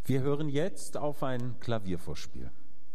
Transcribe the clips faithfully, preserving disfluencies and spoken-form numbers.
Wir hören jetzt auf ein Klaviervorspiel.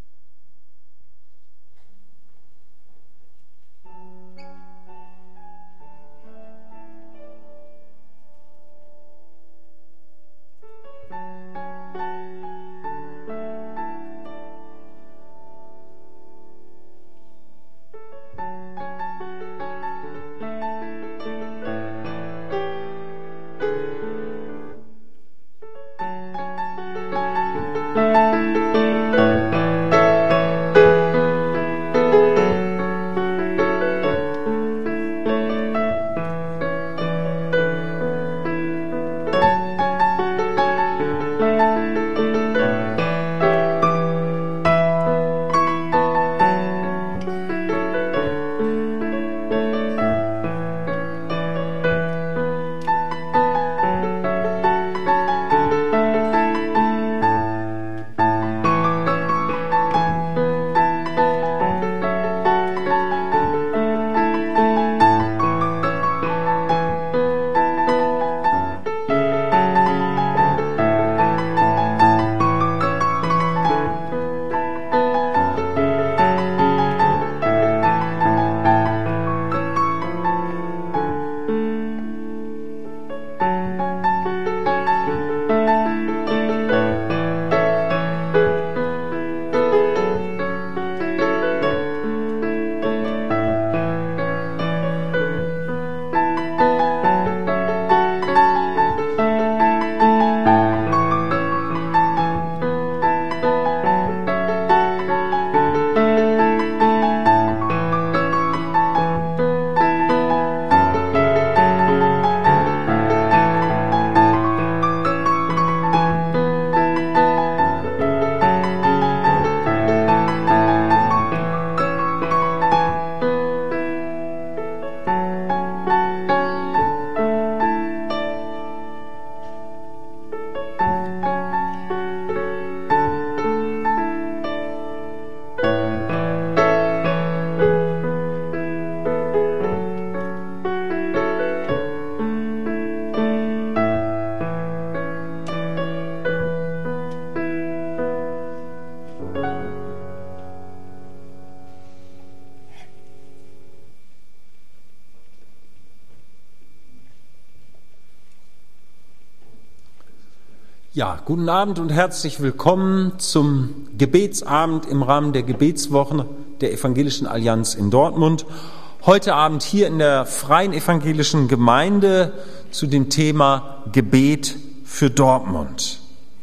Ja, guten Abend und herzlich willkommen zum Gebetsabend im Rahmen der Gebetswoche der Evangelischen Allianz in Dortmund. Heute Abend hier in der Freien Evangelischen Gemeinde zu dem Thema Gebet für Dortmund.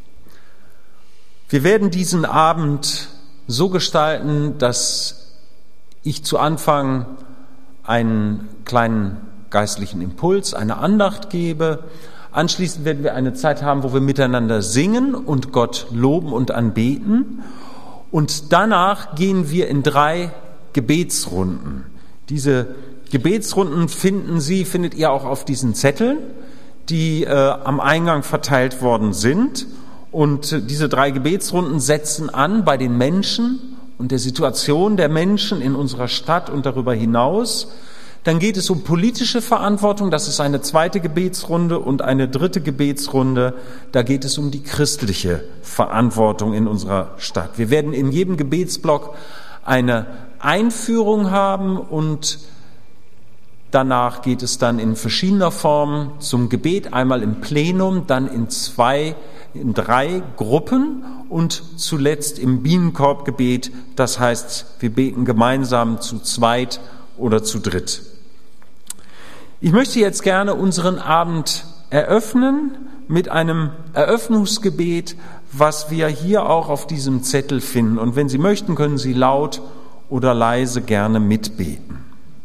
Wir werden diesen Abend so gestalten, dass ich zu Anfang einen kleinen geistlichen Impuls, eine Andacht gebe. Anschließend werden wir eine Zeit haben, wo wir miteinander singen und Gott loben und anbeten. Und danach gehen wir in drei Gebetsrunden. Diese Gebetsrunden finden Sie, findet ihr auch auf diesen Zetteln, die äh, am Eingang verteilt worden sind. Und äh, diese drei Gebetsrunden setzen an bei den Menschen und der Situation der Menschen in unserer Stadt und darüber hinaus. Dann geht es um politische Verantwortung, das ist eine zweite Gebetsrunde, und eine dritte Gebetsrunde, da geht es um die christliche Verantwortung in unserer Stadt. Wir werden in jedem Gebetsblock eine Einführung haben und danach geht es dann in verschiedener Form zum Gebet, einmal im Plenum, dann in zwei, in drei Gruppen und zuletzt im Bienenkorbgebet, das heißt, wir beten gemeinsam zu zweit oder zu dritt. Ich möchte jetzt gerne unseren Abend eröffnen mit einem Eröffnungsgebet, was wir hier auch auf diesem Zettel finden. Und wenn Sie möchten, können Sie laut oder leise gerne mitbeten.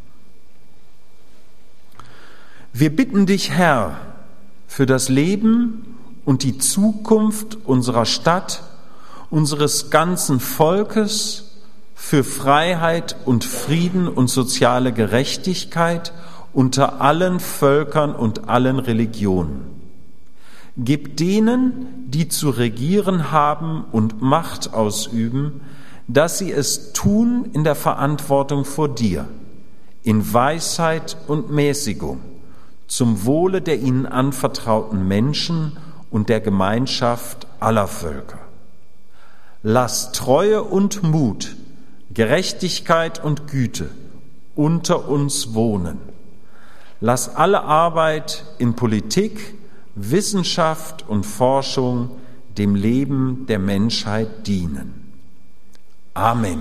Wir bitten dich, Herr, für das Leben und die Zukunft unserer Stadt, unseres ganzen Volkes, für Freiheit und Frieden und soziale Gerechtigkeit unter allen Völkern und allen Religionen. Gib denen, die zu regieren haben und Macht ausüben, dass sie es tun in der Verantwortung vor dir, in Weisheit und Mäßigung, zum Wohle der ihnen anvertrauten Menschen und der Gemeinschaft aller Völker. Lass Treue und Mut, Gerechtigkeit und Güte unter uns wohnen. Lass alle Arbeit in Politik, Wissenschaft und Forschung dem Leben der Menschheit dienen. Amen.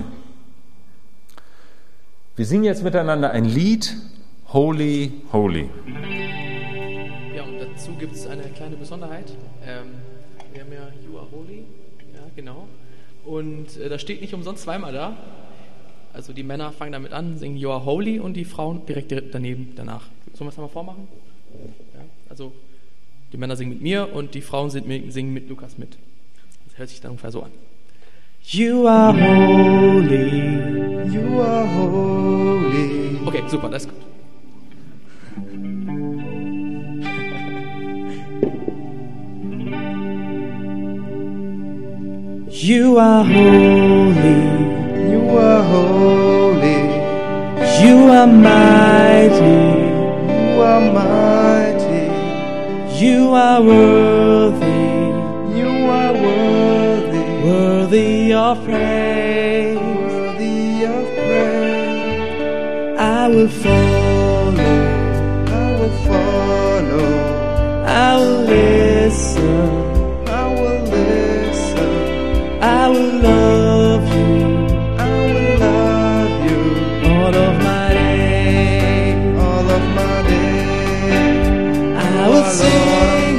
Wir singen jetzt miteinander ein Lied, Holy, Holy. Ja, und dazu gibt es eine kleine Besonderheit. Ähm, wir haben ja You are Holy, ja genau. Und äh, das steht nicht umsonst zweimal da. Also die Männer fangen damit an, singen You are Holy und die Frauen direkt daneben danach. Sollen wir es nochmal vormachen? Ja, also die Männer singen mit mir und die Frauen singen mit Lukas mit. Das hört sich dann ungefähr so an. You are holy, you are holy. Okay, super, das ist gut. You are holy, you are holy. You are mighty, you are mighty. You are worthy, you are worthy, worthy of praise, worthy of praise. I will follow, I will follow, I will listen, I will listen, I will love you, I will love you all of my days, all of my days. I will sing.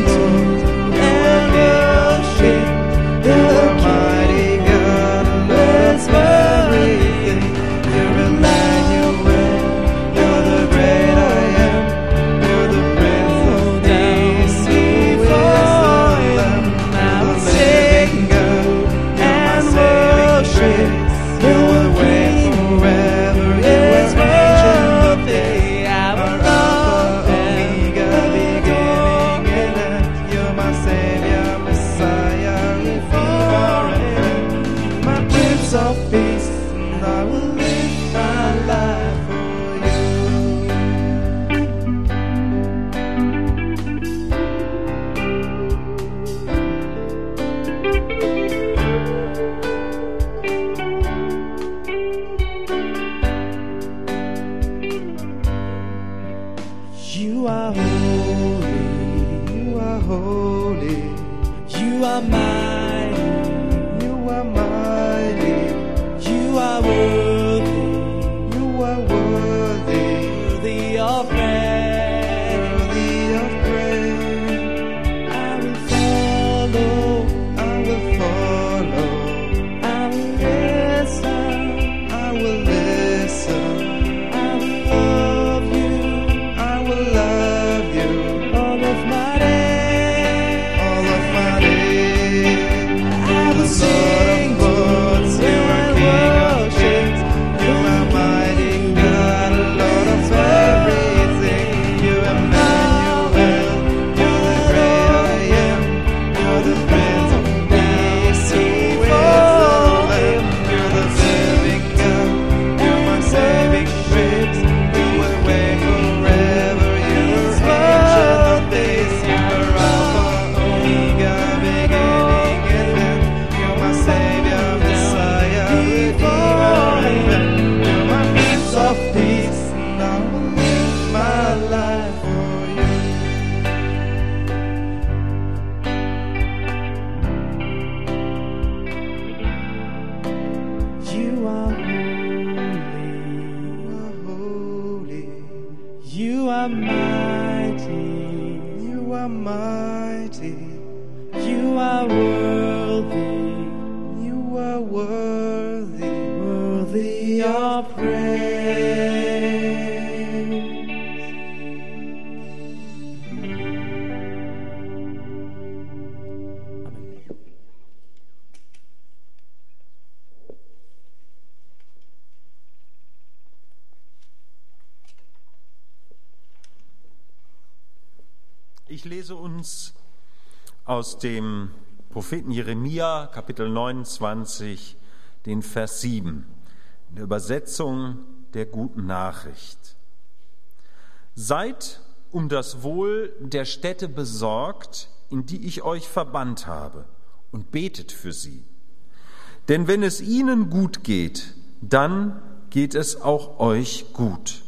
Ich lese uns aus dem Propheten Jeremia, Kapitel neunundzwanzig, den Vers sieben, in der Übersetzung der Guten Nachricht. Seid um das Wohl der Städte besorgt, in die ich euch verbannt habe, und betet für sie. Denn wenn es ihnen gut geht, dann geht es auch euch gut.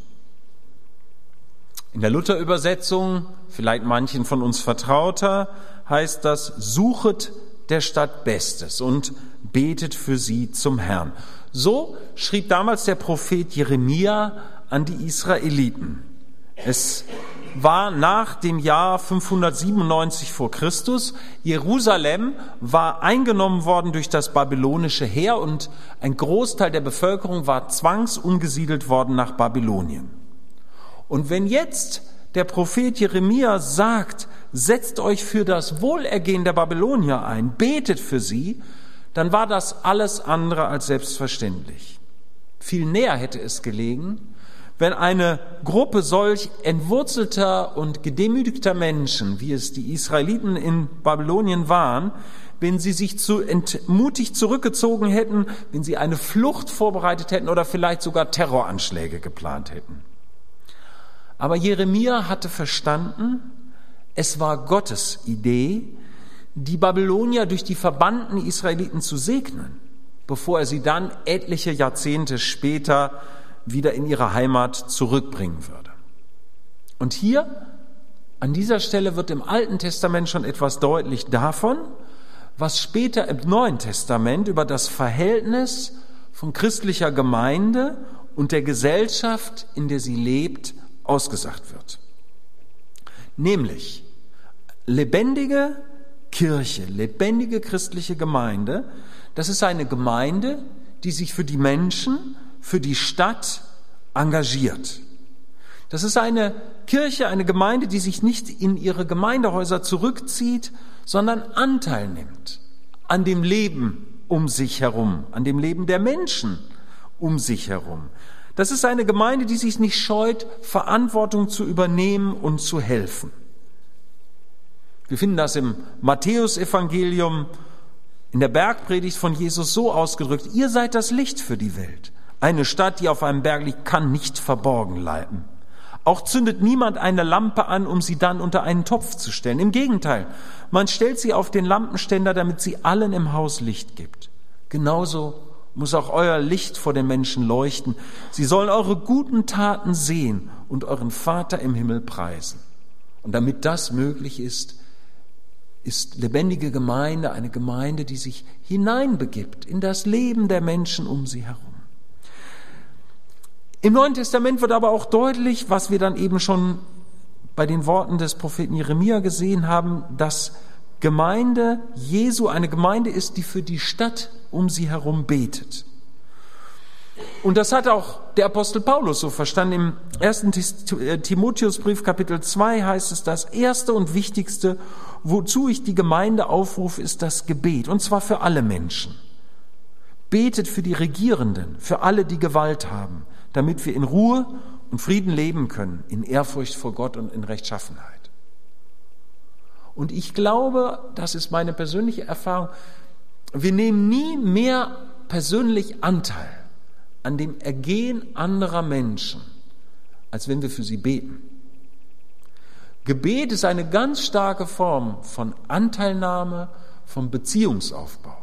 In der Luther-Übersetzung, vielleicht manchen von uns vertrauter, heißt das: Suchet der Stadt Bestes und betet für sie zum Herrn. So schrieb damals der Prophet Jeremia an die Israeliten. Es war nach dem Jahr fünfhundertsiebenundneunzig vor Christus. Jerusalem war eingenommen worden durch das babylonische Heer und ein Großteil der Bevölkerung war zwangsumgesiedelt worden nach Babylonien. Und wenn jetzt der Prophet Jeremia sagt, setzt euch für das Wohlergehen der Babylonier ein, betet für sie, dann war das alles andere als selbstverständlich. Viel näher hätte es gelegen, wenn eine Gruppe solch entwurzelter und gedemütigter Menschen, wie es die Israeliten in Babylonien waren, wenn sie sich zu entmutigt zurückgezogen hätten, wenn sie eine Flucht vorbereitet hätten oder vielleicht sogar Terroranschläge geplant hätten. Aber Jeremia hatte verstanden, es war Gottes Idee, die Babylonier durch die verbannten Israeliten zu segnen, bevor er sie dann etliche Jahrzehnte später wieder in ihre Heimat zurückbringen würde. Und hier, an dieser Stelle, wird im Alten Testament schon etwas deutlich davon, was später im Neuen Testament über das Verhältnis von christlicher Gemeinde und der Gesellschaft, in der sie lebt, ausgesagt wird. Nämlich lebendige Kirche, lebendige christliche Gemeinde, das ist eine Gemeinde, die sich für die Menschen, für die Stadt engagiert. Das ist eine Kirche, eine Gemeinde, die sich nicht in ihre Gemeindehäuser zurückzieht, sondern Anteil nimmt an dem Leben um sich herum, an dem Leben der Menschen um sich herum. Das ist eine Gemeinde, die sich nicht scheut, Verantwortung zu übernehmen und zu helfen. Wir finden das im Matthäusevangelium, in der Bergpredigt von Jesus so ausgedrückt: Ihr seid das Licht für die Welt. Eine Stadt, die auf einem Berg liegt, kann nicht verborgen bleiben. Auch zündet niemand eine Lampe an, um sie dann unter einen Topf zu stellen. Im Gegenteil, man stellt sie auf den Lampenständer, damit sie allen im Haus Licht gibt. Genauso muss auch euer Licht vor den Menschen leuchten. Sie sollen eure guten Taten sehen und euren Vater im Himmel preisen. Und damit das möglich ist, ist lebendige Gemeinde eine Gemeinde, die sich hineinbegibt in das Leben der Menschen um sie herum. Im Neuen Testament wird aber auch deutlich, was wir dann eben schon bei den Worten des Propheten Jeremia gesehen haben, dass Gemeinde Jesu eine Gemeinde ist, die für die Stadt um sie herum betet. Und das hat auch der Apostel Paulus so verstanden. Im ersten Timotheusbrief Kapitel zwei heißt es: Das erste und wichtigste, wozu ich die Gemeinde aufrufe, ist das Gebet, und zwar für alle Menschen. Betet für die Regierenden, für alle, die Gewalt haben, damit wir in Ruhe und Frieden leben können, in Ehrfurcht vor Gott und in Rechtschaffenheit. Und ich glaube, das ist meine persönliche Erfahrung, wir nehmen nie mehr persönlich Anteil an dem Ergehen anderer Menschen, als wenn wir für sie beten. Gebet ist eine ganz starke Form von Anteilnahme, von Beziehungsaufbau.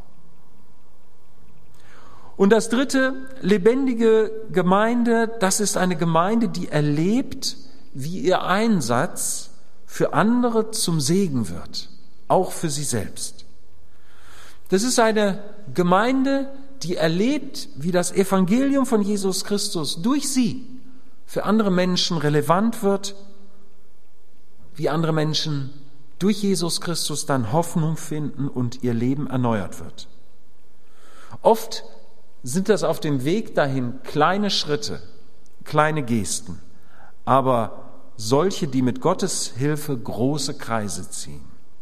Und das dritte, lebendige Gemeinde, das ist eine Gemeinde, die erlebt, wie ihr Einsatz für andere zum Segen wird, auch für sie selbst. Das ist eine Gemeinde, die erlebt, wie das Evangelium von Jesus Christus durch sie für andere Menschen relevant wird, wie andere Menschen durch Jesus Christus dann Hoffnung finden und ihr Leben erneuert wird. Oft sind das auf dem Weg dahin kleine Schritte, kleine Gesten, aber solche, die mit Gottes Hilfe große Kreise ziehen.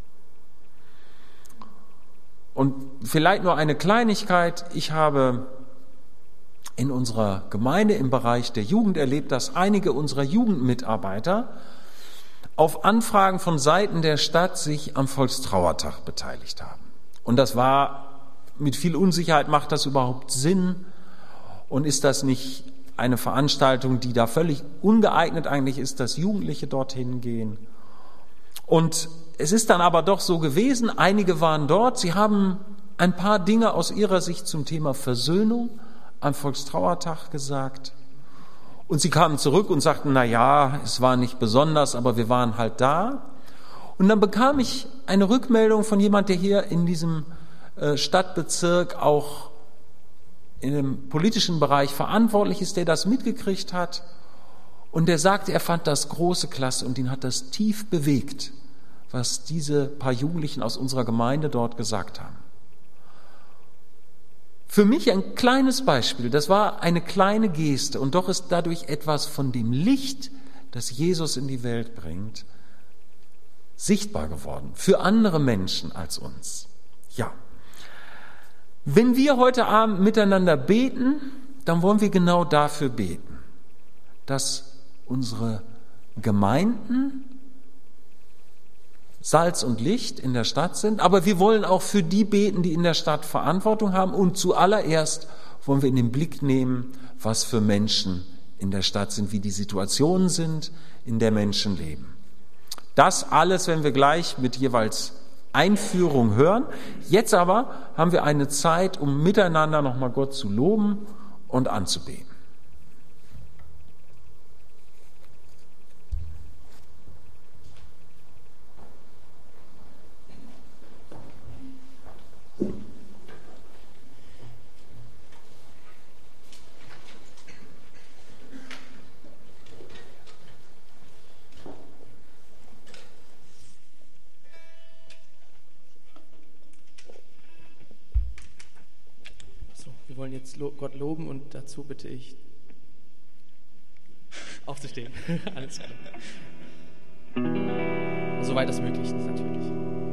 Und vielleicht nur eine Kleinigkeit: Ich habe in unserer Gemeinde im Bereich der Jugend erlebt, dass einige unserer Jugendmitarbeiter auf Anfragen von Seiten der Stadt sich am Volkstrauertag beteiligt haben. Und das war mit viel Unsicherheit, macht das überhaupt Sinn? Und ist das nicht eine Veranstaltung, die da völlig ungeeignet eigentlich ist, dass Jugendliche dorthin gehen? Und es ist dann aber doch so gewesen, einige waren dort, sie haben ein paar Dinge aus ihrer Sicht zum Thema Versöhnung am Volkstrauertag gesagt. Und sie kamen zurück und sagten, na ja, es war nicht besonders, aber wir waren halt da. Und dann bekam ich eine Rückmeldung von jemand, der hier in diesem Stadtbezirk auch in dem politischen Bereich verantwortlich ist, der das mitgekriegt hat. Und der sagte, er fand das große Klasse und ihn hat das tief bewegt, was diese paar Jugendlichen aus unserer Gemeinde dort gesagt haben. Für mich ein kleines Beispiel, das war eine kleine Geste und doch ist dadurch etwas von dem Licht, das Jesus in die Welt bringt, sichtbar geworden für andere Menschen als uns. Ja. Wenn wir heute Abend miteinander beten, dann wollen wir genau dafür beten, dass unsere Gemeinden Salz und Licht in der Stadt sind, aber wir wollen auch für die beten, die in der Stadt Verantwortung haben und zuallererst wollen wir in den Blick nehmen, was für Menschen in der Stadt sind, wie die Situationen sind, in der Menschen leben. Das alles, wenn wir gleich mit jeweils Einführung hören. Jetzt aber haben wir eine Zeit, um miteinander nochmal Gott zu loben und anzubeten. Wir wollen jetzt Gott loben und dazu bitte ich aufzustehen. Alles klar. Soweit das möglich ist, natürlich.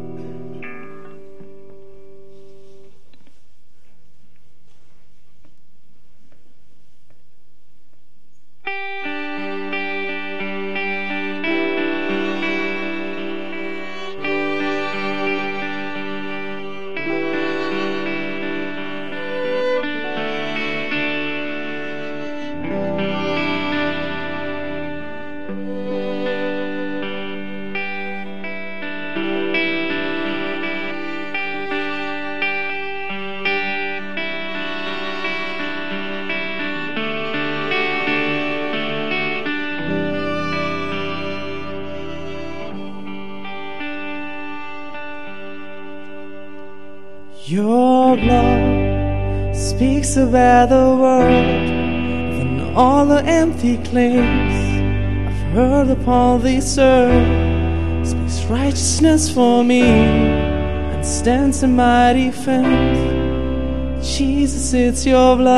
Your blood speaks about the world than all the empty claims I've heard upon this earth. Speaks righteousness for me and stands in my defense. Jesus, it's your blood.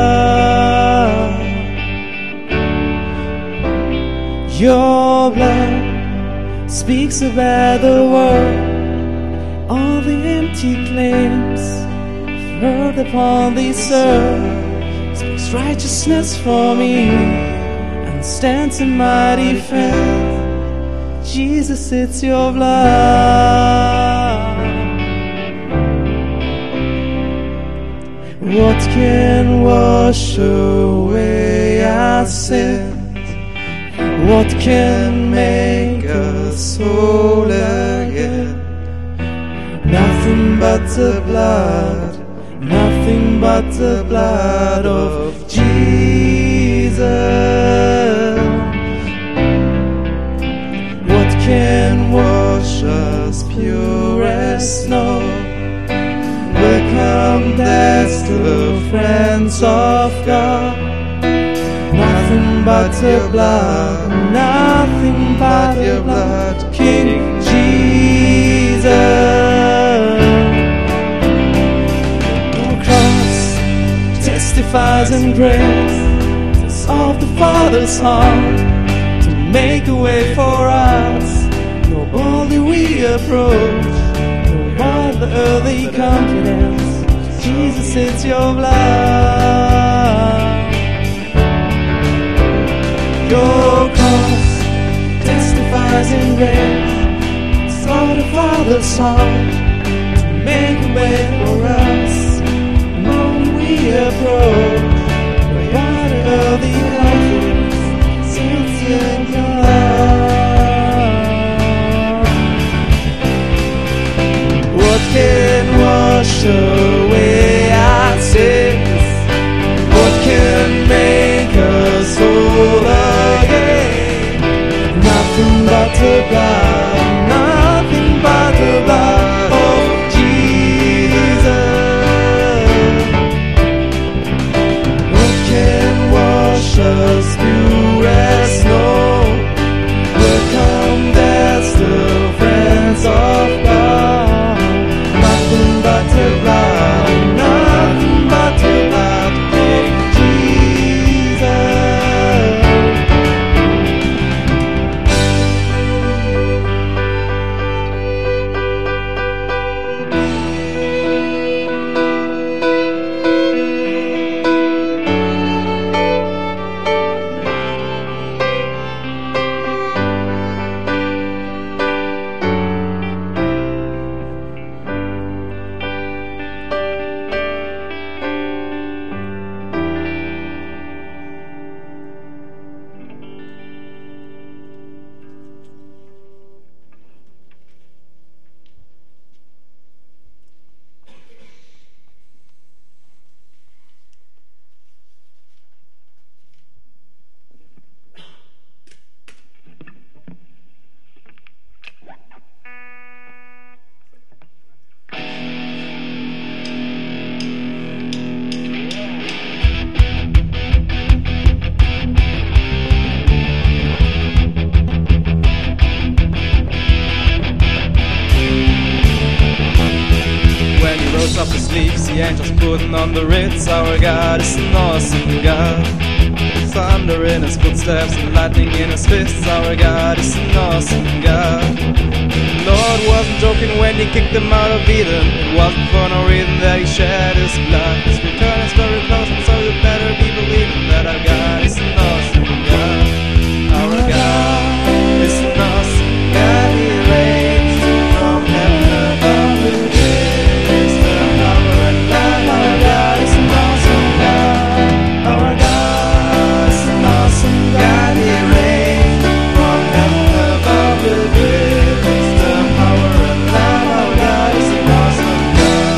Your blood speaks about the world, all the empty claims I've heard upon this earth. Speaks righteousness for me and stands in my defense. Jesus, it's your blood. What can wash away our sins? What can make us whole again? Nothing but the blood, nothing but the blood of Jesus. What can wash us pure as snow? Welcome, that's the friends of God. Nothing but the blood, nothing but the blood, King Jesus. Testifies in grace of the Father's heart to make a way for us. No boldly we approach, no by the earthly confidence. Jesus, it's your blood. Your cross testifies in grace of the Father's heart to make a way for us. We approach the water of the confidence, since in God. keeps the angels putting on the Ritz. Our God is an awesome God. Thunder in his footsteps and lightning in his fists. Our God is an awesome God. The Lord wasn't joking when he kicked them out of Eden. It wasn't for no reason that he shed his blood. His return is very close, and so you better be believing that our God is an awesome God. Our God is an awesome God. He reigns from heaven above with wisdom, power, and love. Our God is an awesome God. Our God is an awesome God. He reigns from heaven above with wisdom, power, and love. Our God is an awesome God.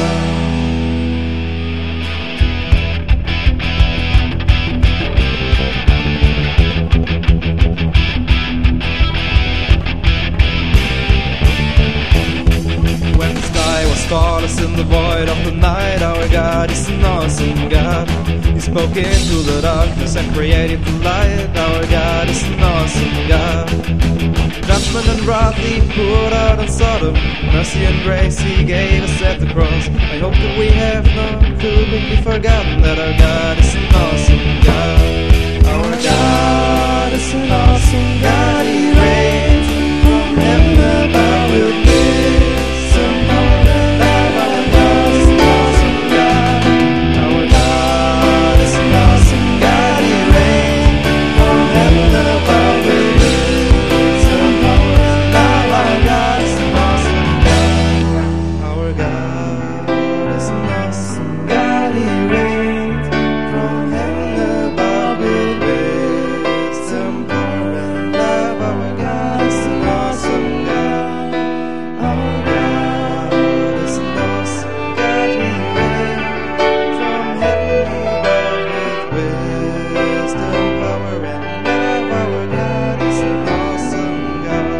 When the sky was starless in the void of the night, our God is an awesome God. He spoke into the darkness and created the light. Our God is an awesome God. Judgment and wrath he poured out on Sodom. Mercy and grace he gave us at the cross. I hope that we have not completely forgotten that our God is an awesome God. Our God is an awesome God. He reigns from heaven above with wisdom, power, and love. Our God is an awesome God. Our God is an awesome God. He reigns from heaven above with wisdom, power, and love. Our God is an awesome God. Our God is an awesome God. He reigns from heaven above with wisdom, power, and love. Our God is an awesome God. Our God is an awesome God. He reigns from heaven above with wisdom, power, and love. Our God is an awesome God.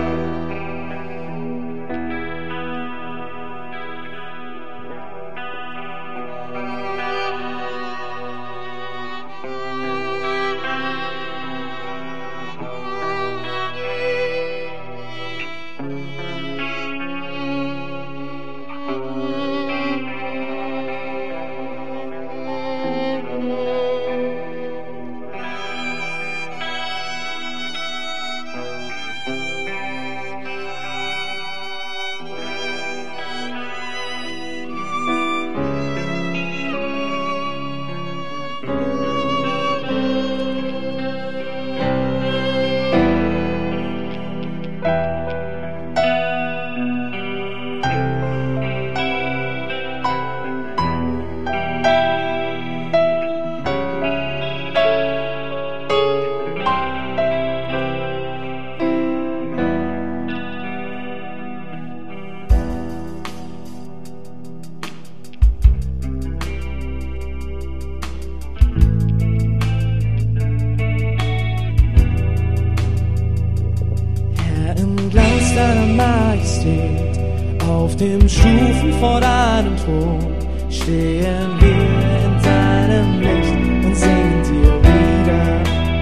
Herr, im Glanz deiner Majestät, auf dem Stufen vor deinem Thron, stehen wir in deinem Licht und singen dir wieder.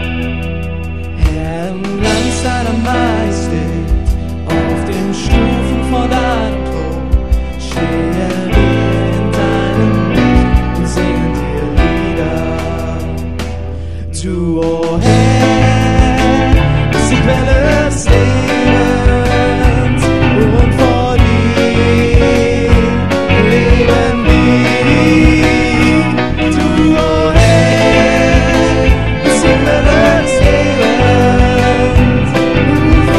Herr, im Glanz deiner Majestät, auf den Stufen vor deinem Thron, stehen wir in deinem Licht und singen dir Lieder. Du, oh Herr, bist die Quelle des Lebens und vor dir leben wir. Du, oh Herr, bist die Quelle des Lebens und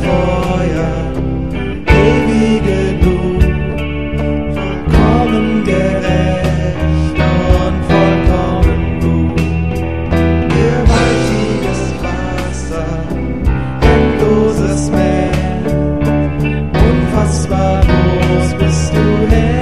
Feuer, ewige Glut, vollkommen gerecht und vollkommen gut. Gewaltiges Wasser, endloses Meer, unfassbar groß bist du Herr.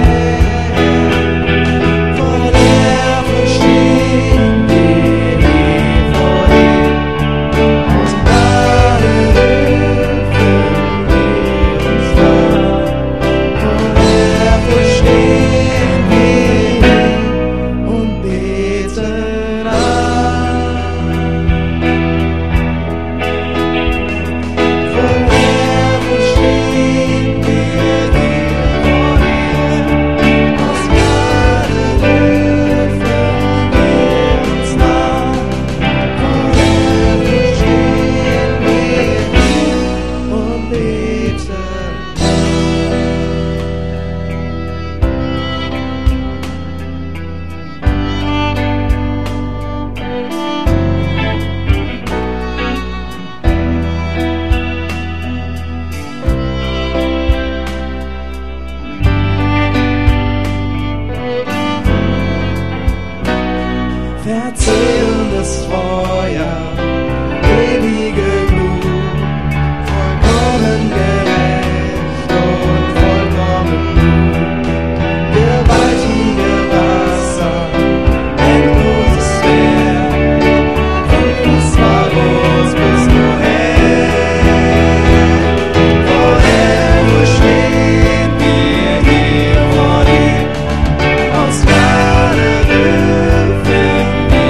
Verzehrendes Feuer, ewige Glut, vollkommen gerecht und vollkommen gut. Gewaltige Wasser, endloses Meer, unfassbar groß bist du Herr. Woher stehen wir hier vor dir, aus Gnade dürfen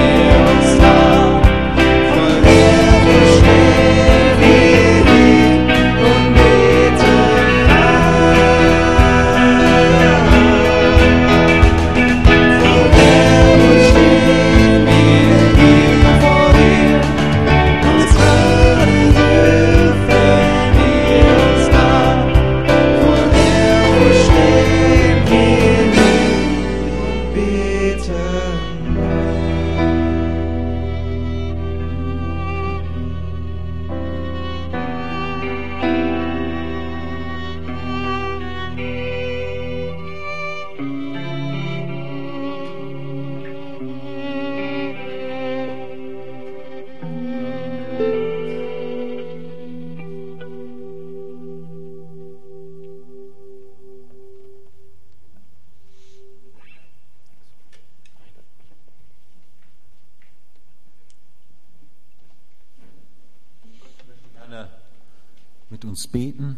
mit uns beten.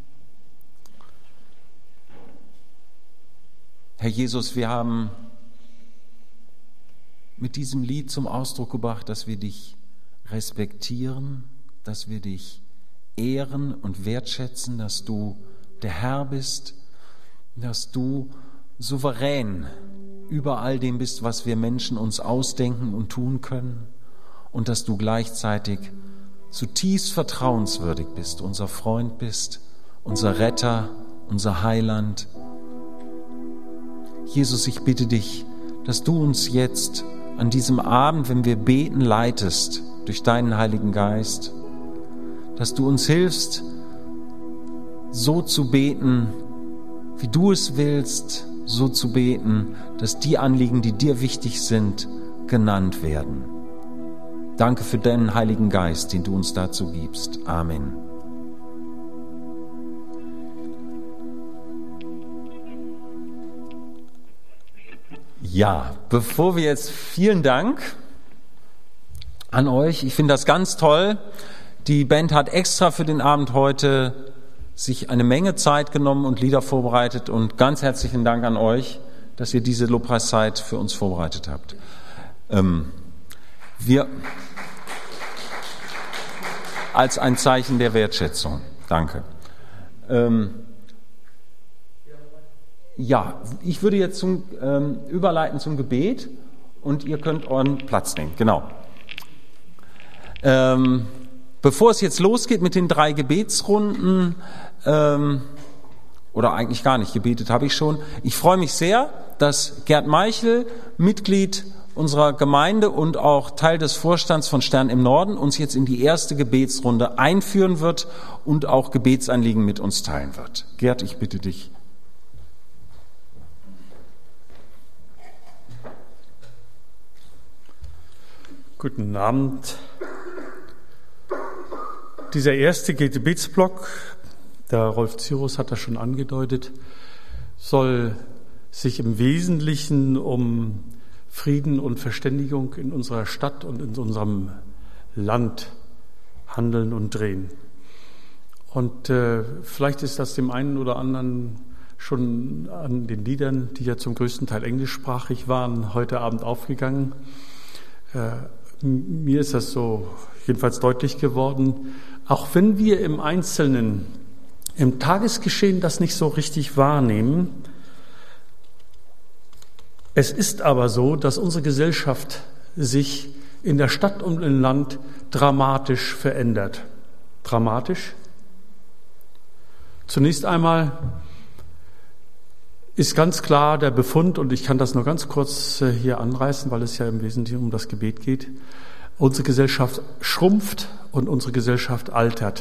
Herr Jesus, wir haben mit diesem Lied zum Ausdruck gebracht, dass wir dich respektieren, dass wir dich ehren und wertschätzen, dass du der Herr bist, dass du souverän über all dem bist, was wir Menschen uns ausdenken und tun können, und dass du gleichzeitig zutiefst vertrauenswürdig bist, unser Freund bist, unser Retter, unser Heiland. Jesus, ich bitte dich, dass du uns jetzt an diesem Abend, wenn wir beten, leitest durch deinen Heiligen Geist, dass du uns hilfst, so zu beten, wie du es willst, so zu beten, dass die Anliegen, die dir wichtig sind, genannt werden. Danke für deinen Heiligen Geist, den du uns dazu gibst. Amen. Ja, bevor wir jetzt, vielen Dank an euch. Ich finde das ganz toll. Die Band hat extra für den Abend heute sich eine Menge Zeit genommen und Lieder vorbereitet, und ganz herzlichen Dank an euch, dass ihr diese Lobpreiszeit für uns vorbereitet habt. Ähm, wir als ein Zeichen der Wertschätzung. Danke. Ähm, ja, ich würde jetzt zum, ähm, überleiten zum Gebet, und ihr könnt euren Platz nehmen. Genau. Ähm, bevor es jetzt losgeht mit den drei Gebetsrunden, ähm, oder eigentlich gar nicht, gebetet habe ich schon. Ich freue mich sehr, dass Gerd Meichel, Mitglied unserer Gemeinde und auch Teil des Vorstands von Stern im Norden uns jetzt in die erste Gebetsrunde einführen wird und auch Gebetsanliegen mit uns teilen wird. Gerd, ich bitte dich. Guten Abend. Dieser erste Gebetsblock, der Rolf Zyrus hat das schon angedeutet, soll sich im Wesentlichen um Frieden und Verständigung in unserer Stadt und in unserem Land handeln und drehen. Und äh, vielleicht ist das dem einen oder anderen schon an den Liedern, die ja zum größten Teil englischsprachig waren, heute Abend aufgegangen. Äh, mir ist das so jedenfalls deutlich geworden, auch wenn wir im Einzelnen, im Tagesgeschehen das nicht so richtig wahrnehmen. Es ist aber so, dass unsere Gesellschaft sich in der Stadt und im Land dramatisch verändert. Dramatisch? Zunächst einmal ist ganz klar der Befund, und ich kann das nur ganz kurz hier anreißen, weil es ja im Wesentlichen um das Gebet geht, unsere Gesellschaft schrumpft und unsere Gesellschaft altert.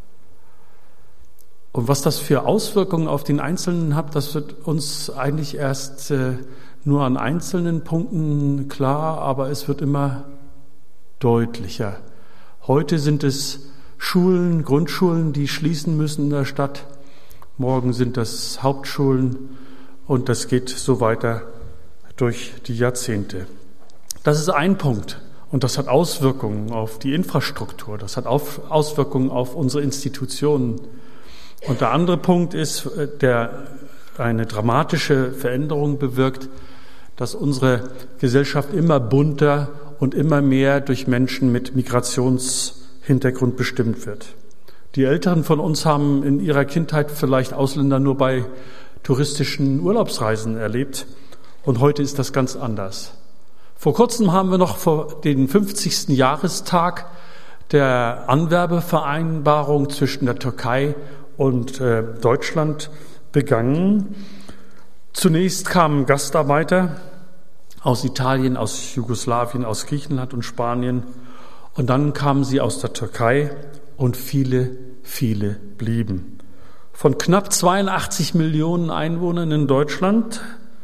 Und was das für Auswirkungen auf den Einzelnen hat, das wird uns eigentlich erst äh, nur an einzelnen Punkten klar, aber es wird immer deutlicher. Heute sind es Schulen, Grundschulen, die schließen müssen in der Stadt. Morgen sind das Hauptschulen und das geht so weiter durch die Jahrzehnte. Das ist ein Punkt. Und das hat Auswirkungen auf die Infrastruktur, das hat Auswirkungen auf unsere Institutionen. Und der andere Punkt ist, der eine dramatische Veränderung bewirkt, dass unsere Gesellschaft immer bunter und immer mehr durch Menschen mit Migrationshintergrund bestimmt wird. Die Älteren von uns haben in ihrer Kindheit vielleicht Ausländer nur bei touristischen Urlaubsreisen erlebt. Und heute ist das ganz anders. Vor kurzem haben wir noch vor den fünfzigsten Jahrestag der Anwerbevereinbarung zwischen der Türkei und äh, Deutschland begangen. Zunächst kamen Gastarbeiter aus Italien, aus Jugoslawien, aus Griechenland und Spanien. Und dann kamen sie aus der Türkei und viele, viele blieben. Von knapp zweiundachtzig Millionen Einwohnern in Deutschland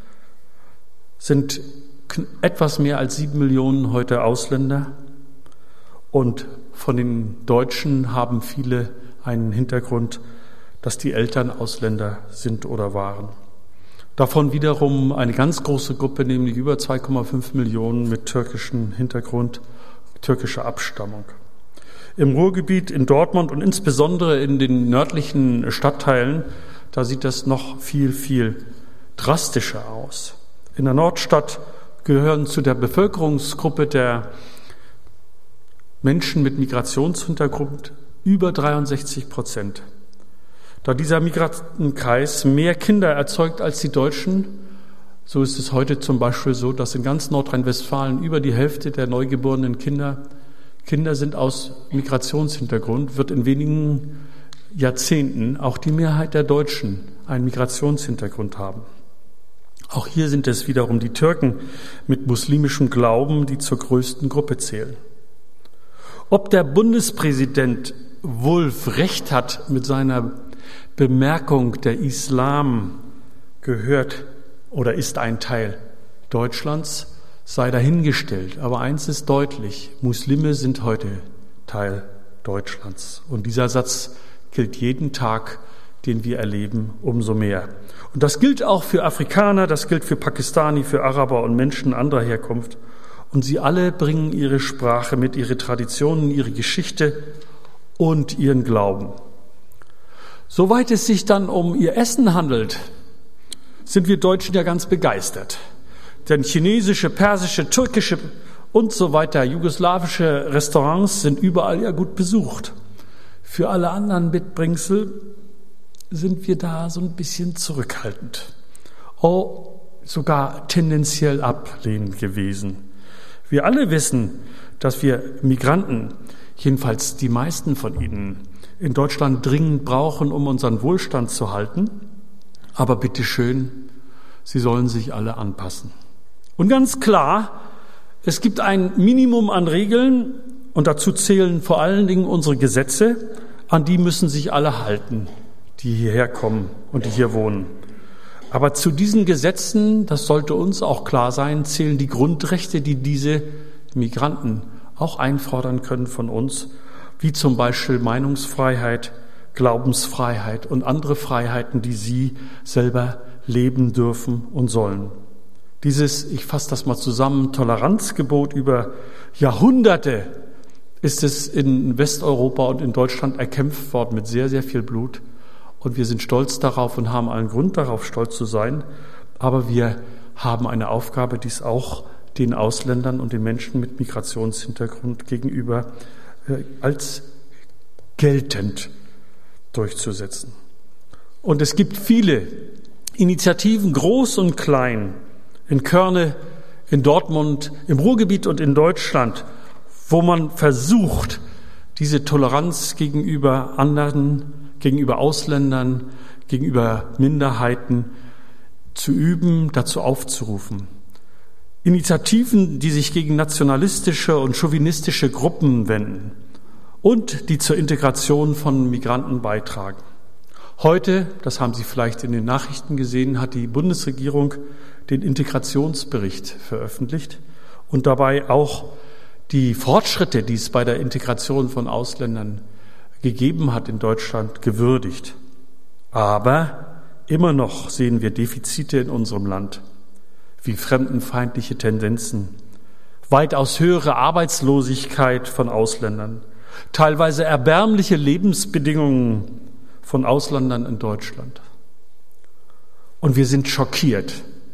sind etwas mehr als sieben Millionen heute Ausländer. Und von den Deutschen haben viele einen Hintergrund, dass die Eltern Ausländer sind oder waren. Davon wiederum eine ganz große Gruppe, nämlich über zwei Komma fünf Millionen mit türkischem Hintergrund, türkischer Abstammung. Im Ruhrgebiet, in Dortmund und insbesondere in den nördlichen Stadtteilen, da sieht das noch viel, viel drastischer aus. In der Nordstadt gehören zu der Bevölkerungsgruppe der Menschen mit Migrationshintergrund über dreiundsechzig Prozent. Da dieser Migrantenkreis mehr Kinder erzeugt als die Deutschen, so ist es heute zum Beispiel so, dass in ganz Nordrhein-Westfalen über die Hälfte der neugeborenen Kinder Kinder sind aus Migrationshintergrund, wird in wenigen Jahrzehnten auch die Mehrheit der Deutschen einen Migrationshintergrund haben. Auch hier sind es wiederum die Türken mit muslimischem Glauben, die zur größten Gruppe zählen. Ob der Bundespräsident Wulff recht hat mit seiner Bemerkung, der Islam gehört oder ist ein Teil Deutschlands, sei dahingestellt. Aber eins ist deutlich, Muslime sind heute Teil Deutschlands. Und dieser Satz gilt jeden Tag, den wir erleben, umso mehr. Und das gilt auch für Afrikaner, das gilt für Pakistani, für Araber und Menschen anderer Herkunft. Und sie alle bringen ihre Sprache mit, ihre Traditionen, ihre Geschichte und ihren Glauben. Soweit es sich dann um ihr Essen handelt, sind wir Deutschen ja ganz begeistert. Denn chinesische, persische, türkische und so weiter, jugoslawische Restaurants sind überall ja gut besucht. Für alle anderen Mitbringsel sind wir da so ein bisschen zurückhaltend. Oh, sogar tendenziell ablehnend gewesen. Wir alle wissen, dass wir Migranten, jedenfalls die meisten von ihnen, in Deutschland dringend brauchen, um unseren Wohlstand zu halten. Aber bitteschön, sie sollen sich alle anpassen. Und ganz klar, Es gibt ein Minimum an Regeln und dazu zählen vor allen Dingen unsere Gesetze, an die müssen sich alle halten, die hierher kommen und die hier wohnen. Aber zu diesen Gesetzen, das sollte uns auch klar sein, zählen die Grundrechte, die diese Migranten auch einfordern können von uns, wie zum Beispiel Meinungsfreiheit, Glaubensfreiheit und andere Freiheiten, die sie selber leben dürfen und sollen. Dieses, ich fasse das mal zusammen, Toleranzgebot über Jahrhunderte ist es in Westeuropa und in Deutschland erkämpft worden mit sehr, sehr viel Blut. Und wir sind stolz darauf und haben allen Grund darauf, stolz zu sein. Aber wir haben eine Aufgabe, dies auch den Ausländern und den Menschen mit Migrationshintergrund gegenüber äh, als geltend durchzusetzen. Und es gibt viele Initiativen, groß und klein, in Körne, in Dortmund, im Ruhrgebiet und in Deutschland, wo man versucht, diese Toleranz gegenüber anderen, gegenüber Ausländern, gegenüber Minderheiten zu üben, dazu aufzurufen. Initiativen, die sich gegen nationalistische und chauvinistische Gruppen wenden und die zur Integration von Migranten beitragen. Heute, das haben Sie vielleicht in den Nachrichten gesehen, hat die Bundesregierung den Integrationsbericht veröffentlicht und dabei auch die Fortschritte, die es bei der Integration von Ausländern gegeben hat in Deutschland, gewürdigt. Aber immer noch sehen wir Defizite in unserem Land, wie fremdenfeindliche Tendenzen, weitaus höhere Arbeitslosigkeit von Ausländern, teilweise erbärmliche Lebensbedingungen von Ausländern in Deutschland. Und wir sind schockiert,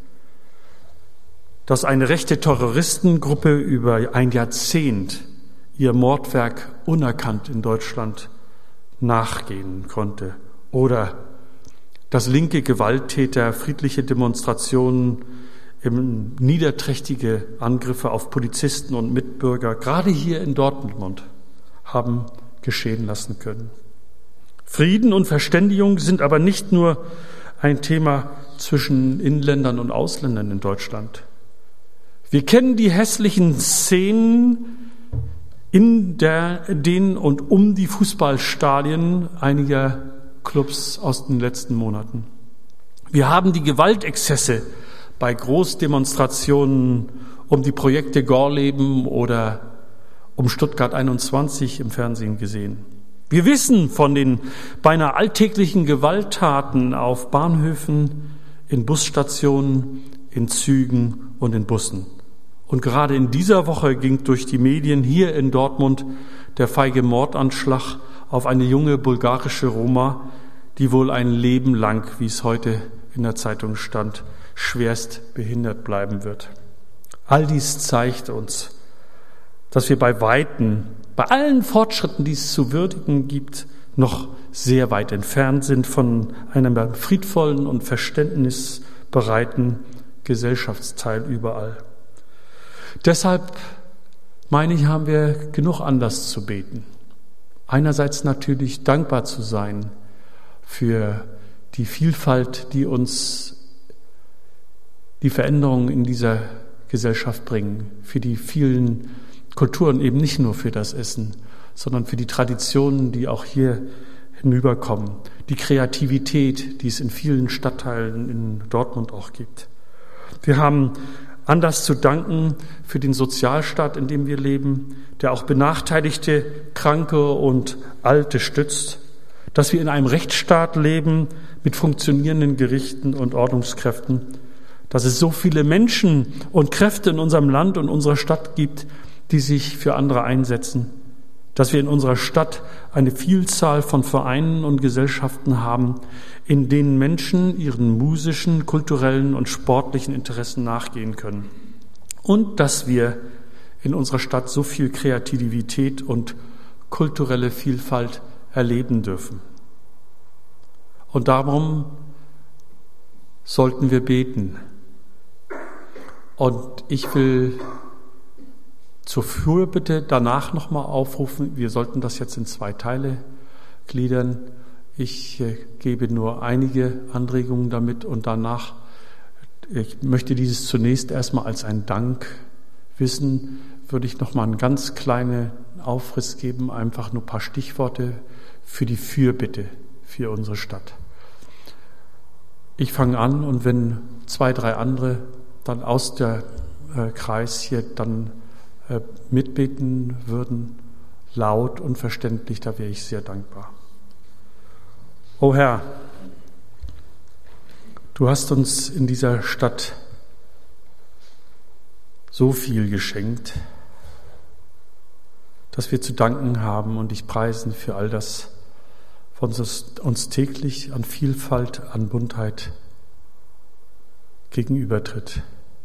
dass eine rechte Terroristengruppe über ein Jahrzehnt ihr Mordwerk unerkannt in Deutschland nachgehen konnte oder dass linke Gewalttäter friedliche Demonstrationen, niederträchtige Angriffe auf Polizisten und Mitbürger, gerade hier in Dortmund, haben geschehen lassen können. Frieden und Verständigung sind aber nicht nur ein Thema zwischen Inländern und Ausländern in Deutschland. Wir kennen die hässlichen Szenen in der, den und um die Fußballstadien einiger Clubs aus den letzten Monaten. Wir haben die Gewaltexzesse bei Großdemonstrationen um die Projekte Gorleben oder um Stuttgart einundzwanzig im Fernsehen gesehen. Wir wissen von den beinahe alltäglichen Gewalttaten auf Bahnhöfen, in Busstationen, in Zügen und in Bussen. Und gerade in dieser Woche ging durch die Medien hier in Dortmund der feige Mordanschlag auf eine junge bulgarische Roma, die wohl ein Leben lang, wie es heute in der Zeitung stand, schwerst behindert bleiben wird. All dies zeigt uns, dass wir bei Weitem, bei allen Fortschritten, die es zu würdigen gibt, noch sehr weit entfernt sind von einem friedvollen und verständnisbereiten Gesellschaftsteil überall. Deshalb, meine ich, haben wir genug Anlass zu beten. Einerseits natürlich dankbar zu sein für die Vielfalt, die uns die Veränderungen in dieser Gesellschaft bringen, für die vielen Kulturen, eben nicht nur für das Essen, sondern für die Traditionen, die auch hier hinüberkommen, die Kreativität, die es in vielen Stadtteilen in Dortmund auch gibt. Wir haben Anlass zu danken für den Sozialstaat, in dem wir leben, der auch Benachteiligte, Kranke und Alte stützt, dass wir in einem Rechtsstaat leben mit funktionierenden Gerichten und Ordnungskräften, dass es so viele Menschen und Kräfte in unserem Land und unserer Stadt gibt, die sich für andere einsetzen, dass wir in unserer Stadt eine Vielzahl von Vereinen und Gesellschaften haben, in denen Menschen ihren musischen, kulturellen und sportlichen Interessen nachgehen können. Und dass wir in unserer Stadt so viel Kreativität und kulturelle Vielfalt erleben dürfen. Und darum sollten wir beten. Und ich will zur Fürbitte danach nochmal aufrufen. Wir sollten das jetzt in zwei Teile gliedern. Ich äh, gebe nur einige Anregungen damit und danach, ich möchte dieses zunächst erstmal als ein Dank wissen, würde ich noch mal einen ganz kleinen Aufriss geben, einfach nur ein paar Stichworte für die Fürbitte für unsere Stadt. Ich fange an und wenn zwei, drei andere dann aus der äh, Kreis hier dann äh, mitbeten würden, laut und verständlich, da wäre ich sehr dankbar. O Herr, du hast uns in dieser Stadt so viel geschenkt, dass wir zu danken haben und dich preisen für all das, was uns täglich an Vielfalt, an Buntheit gegenübertritt.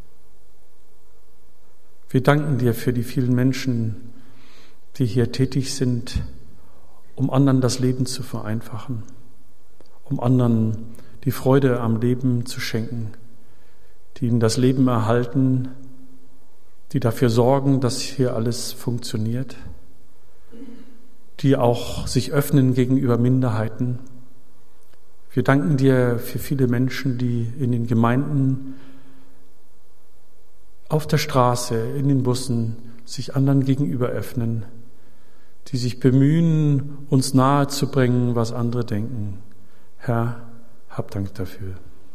Wir danken dir für die vielen Menschen, die hier tätig sind, um anderen das Leben zu vereinfachen, um anderen die Freude am Leben zu schenken, die ihnen das Leben erhalten, die dafür sorgen, dass hier alles funktioniert, die auch sich öffnen gegenüber Minderheiten. Wir danken dir für viele Menschen, die in den Gemeinden, auf der Straße, in den Bussen sich anderen gegenüber öffnen, die sich bemühen, uns nahezubringen, was andere denken. Herr, hab Dank dafür.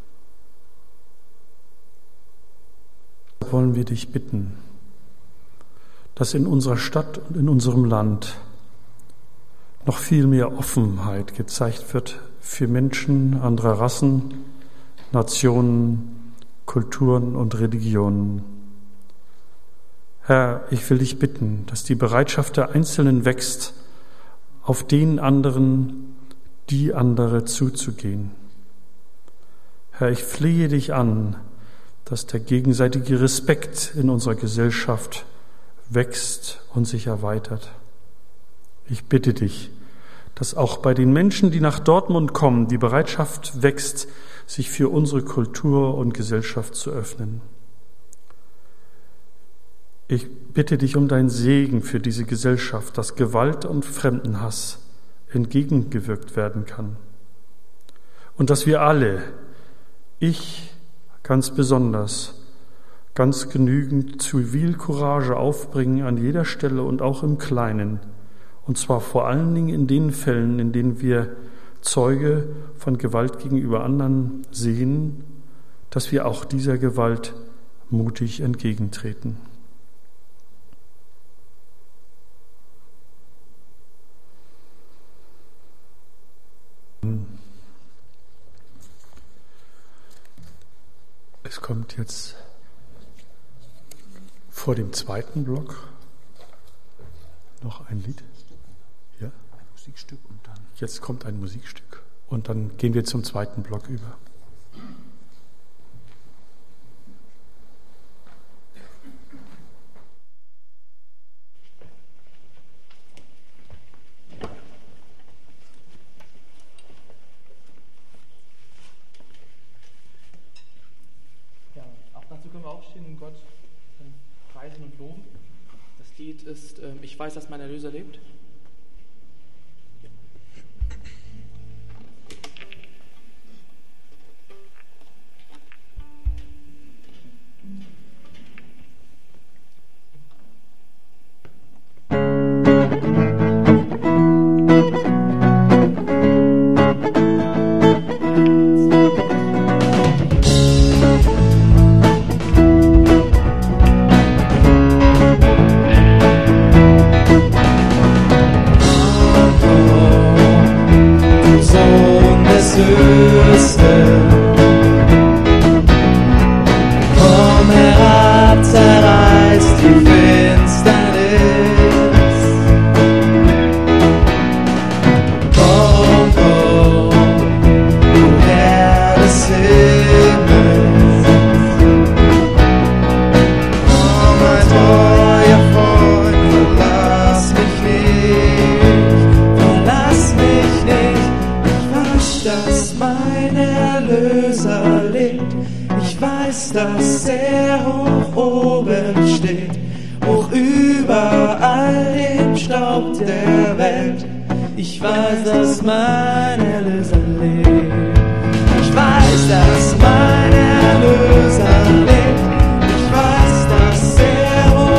Wollen wir dich bitten, dass in unserer Stadt und in unserem Land noch viel mehr Offenheit gezeigt wird für Menschen anderer Rassen, Nationen, Kulturen und Religionen. Herr, ich will dich bitten, dass die Bereitschaft der Einzelnen wächst, auf den anderen, die andere zuzugehen. Herr, ich flehe dich an, dass der gegenseitige Respekt in unserer Gesellschaft wächst und sich erweitert. Ich bitte dich, dass auch bei den Menschen, die nach Dortmund kommen, die Bereitschaft wächst, sich für unsere Kultur und Gesellschaft zu öffnen. Ich bitte dich um deinen Segen für diese Gesellschaft, dass Gewalt und Fremdenhass entgegengewirkt werden kann. Und dass wir alle, ich ganz besonders, ganz genügend Zivilcourage aufbringen an jeder Stelle und auch im Kleinen. Und zwar vor allen Dingen in den Fällen, in denen wir Zeuge von Gewalt gegenüber anderen sehen, dass wir auch dieser Gewalt mutig entgegentreten. Es kommt jetzt vor dem zweiten Block noch ein Lied. Ja? Ein Musikstück und dann. Jetzt kommt ein Musikstück und dann gehen wir zum zweiten Block über. Ist, äh, ich weiß, dass mein Erlöser lebt. Ja. Dass er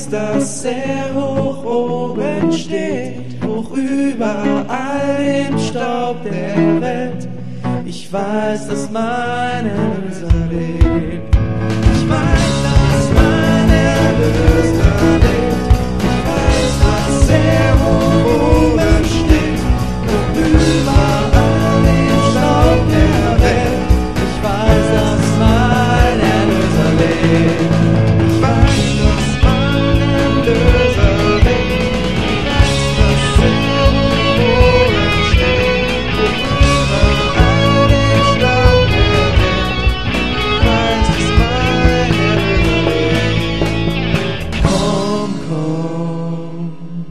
weiß, dass er hoch oben steht, hoch über all dem Staub der Welt. Ich weiß, dass mein Erlöser lebt. Ich weiß, dass mein Erlöser lebt. Ich weiß, dass er hoch oben steht, hoch über all dem Staub der Welt. Ich weiß, dass mein Erlöser lebt. Ich weiß, dass mein Erlöser lebt. Ich weiß, dass er hoch oben steht, hoch über all dem Staub der Welt. Ich weiß, dass mein Erlöser lebt. Komm, komm.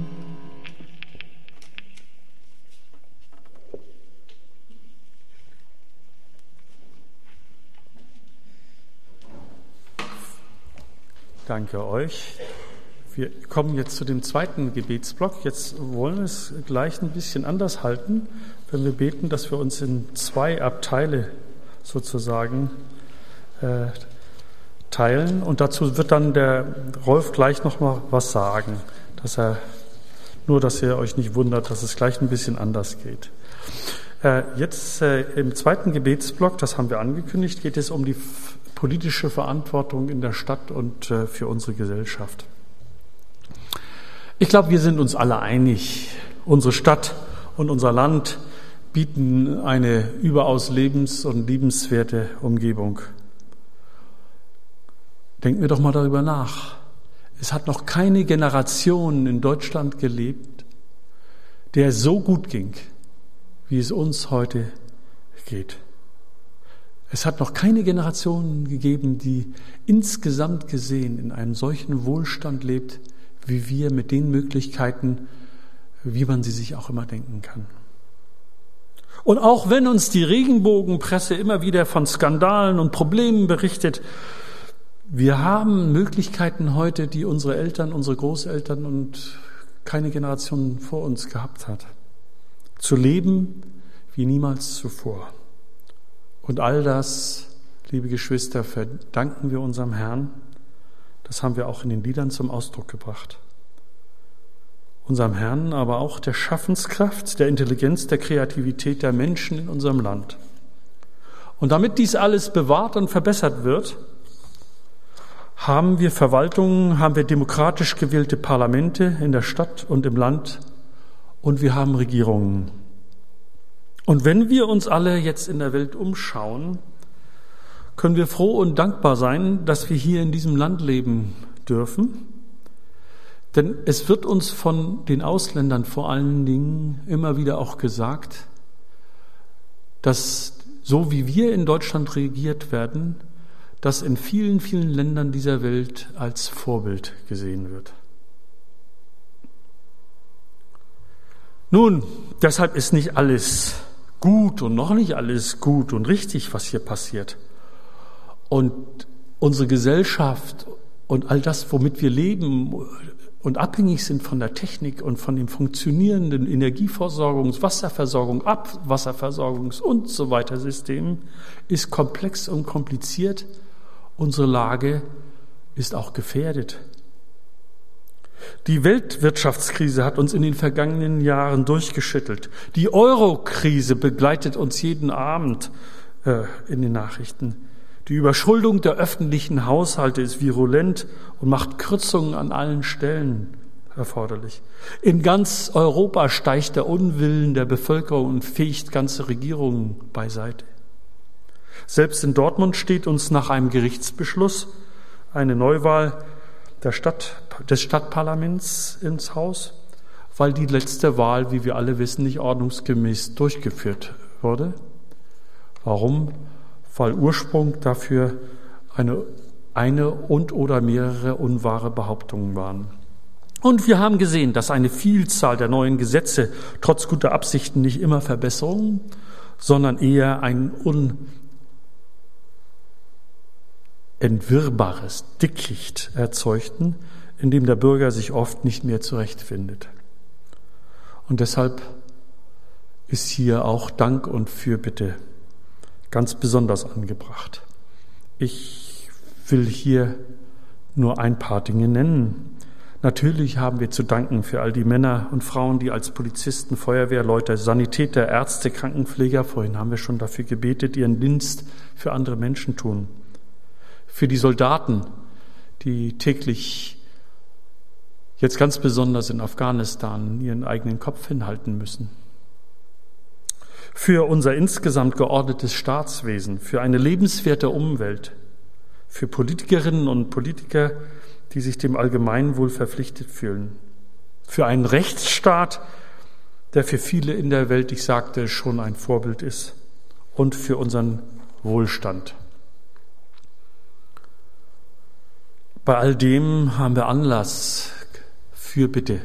Danke euch. Wir kommen jetzt zu dem zweiten Gebetsblock. Jetzt wollen wir es gleich ein bisschen anders halten, wenn wir beten, dass wir uns in zwei Abteile sozusagen äh, teilen. Und dazu wird dann der Rolf gleich noch mal was sagen, dass er nur, dass ihr euch nicht wundert, dass es gleich ein bisschen anders geht. Äh, jetzt äh, im zweiten Gebetsblock, das haben wir angekündigt, geht es um die f- politische Verantwortung in der Stadt und äh, für unsere Gesellschaft. Ich glaube, wir sind uns alle einig, unsere Stadt und unser Land bieten eine überaus lebens- und liebenswerte Umgebung. Denken wir doch mal darüber nach. Es hat noch keine Generation in Deutschland gelebt, der so gut ging, wie es uns heute geht. Es hat noch keine Generation gegeben, die insgesamt gesehen in einem solchen Wohlstand lebt, wie wir mit den Möglichkeiten, wie man sie sich auch immer denken kann. Und auch wenn uns die Regenbogenpresse immer wieder von Skandalen und Problemen berichtet, wir haben Möglichkeiten heute, die unsere Eltern, unsere Großeltern und keine Generation vor uns gehabt hat. Zu leben wie niemals zuvor. Und all das, liebe Geschwister, verdanken wir unserem Herrn. Das haben wir auch in den Liedern zum Ausdruck gebracht. Unserem Herrn, aber auch der Schaffenskraft, der Intelligenz, der Kreativität der Menschen in unserem Land. Und damit dies alles bewahrt und verbessert wird, haben wir Verwaltungen, haben wir demokratisch gewählte Parlamente in der Stadt und im Land und wir haben Regierungen. Und wenn wir uns alle jetzt in der Welt umschauen, können wir froh und dankbar sein, dass wir hier in diesem Land leben dürfen. Denn es wird uns von den Ausländern vor allen Dingen immer wieder auch gesagt, dass so wie wir in Deutschland regiert werden, das in vielen, vielen Ländern dieser Welt als Vorbild gesehen wird. Nun, deshalb ist nicht alles gut und noch nicht alles gut und richtig, was hier passiert. Und unsere Gesellschaft und all das, womit wir leben und abhängig sind von der Technik und von dem funktionierenden Energieversorgungs-, Wasserversorgung-, Abwasserversorgungs- und so weiter System, ist komplex und kompliziert. Unsere Lage ist auch gefährdet. Die Weltwirtschaftskrise hat uns in den vergangenen Jahren durchgeschüttelt. Die Euro-Krise begleitet uns jeden Abend äh, in den Nachrichten. Die Überschuldung der öffentlichen Haushalte ist virulent und macht Kürzungen an allen Stellen erforderlich. In ganz Europa steigt der Unwillen der Bevölkerung und fegt ganze Regierungen beiseite. Selbst in Dortmund steht uns nach einem Gerichtsbeschluss eine Neuwahl der Stadt, des Stadtparlaments ins Haus, weil die letzte Wahl, wie wir alle wissen, nicht ordnungsgemäß durchgeführt wurde. Warum? Weil Ursprung dafür eine, eine und oder mehrere unwahre Behauptungen waren. Und wir haben gesehen, dass eine Vielzahl der neuen Gesetze trotz guter Absichten nicht immer Verbesserungen, sondern eher ein unentwirrbares Dickicht erzeugten, in dem der Bürger sich oft nicht mehr zurechtfindet. Und deshalb ist hier auch Dank und Fürbitte ganz besonders angebracht. Ich will hier nur ein paar Dinge nennen. Natürlich haben wir zu danken für all die Männer und Frauen, die als Polizisten, Feuerwehrleute, Sanitäter, Ärzte, Krankenpfleger, vorhin haben wir schon dafür gebetet, ihren Dienst für andere Menschen tun. Für die Soldaten, die täglich, jetzt ganz besonders in Afghanistan, ihren eigenen Kopf hinhalten müssen. Für unser insgesamt geordnetes Staatswesen, für eine lebenswerte Umwelt, für Politikerinnen und Politiker, die sich dem Allgemeinwohl verpflichtet fühlen, für einen Rechtsstaat, der für viele in der Welt, ich sagte, schon ein Vorbild ist, und für unseren Wohlstand. Bei all dem haben wir Anlass, Fürbitte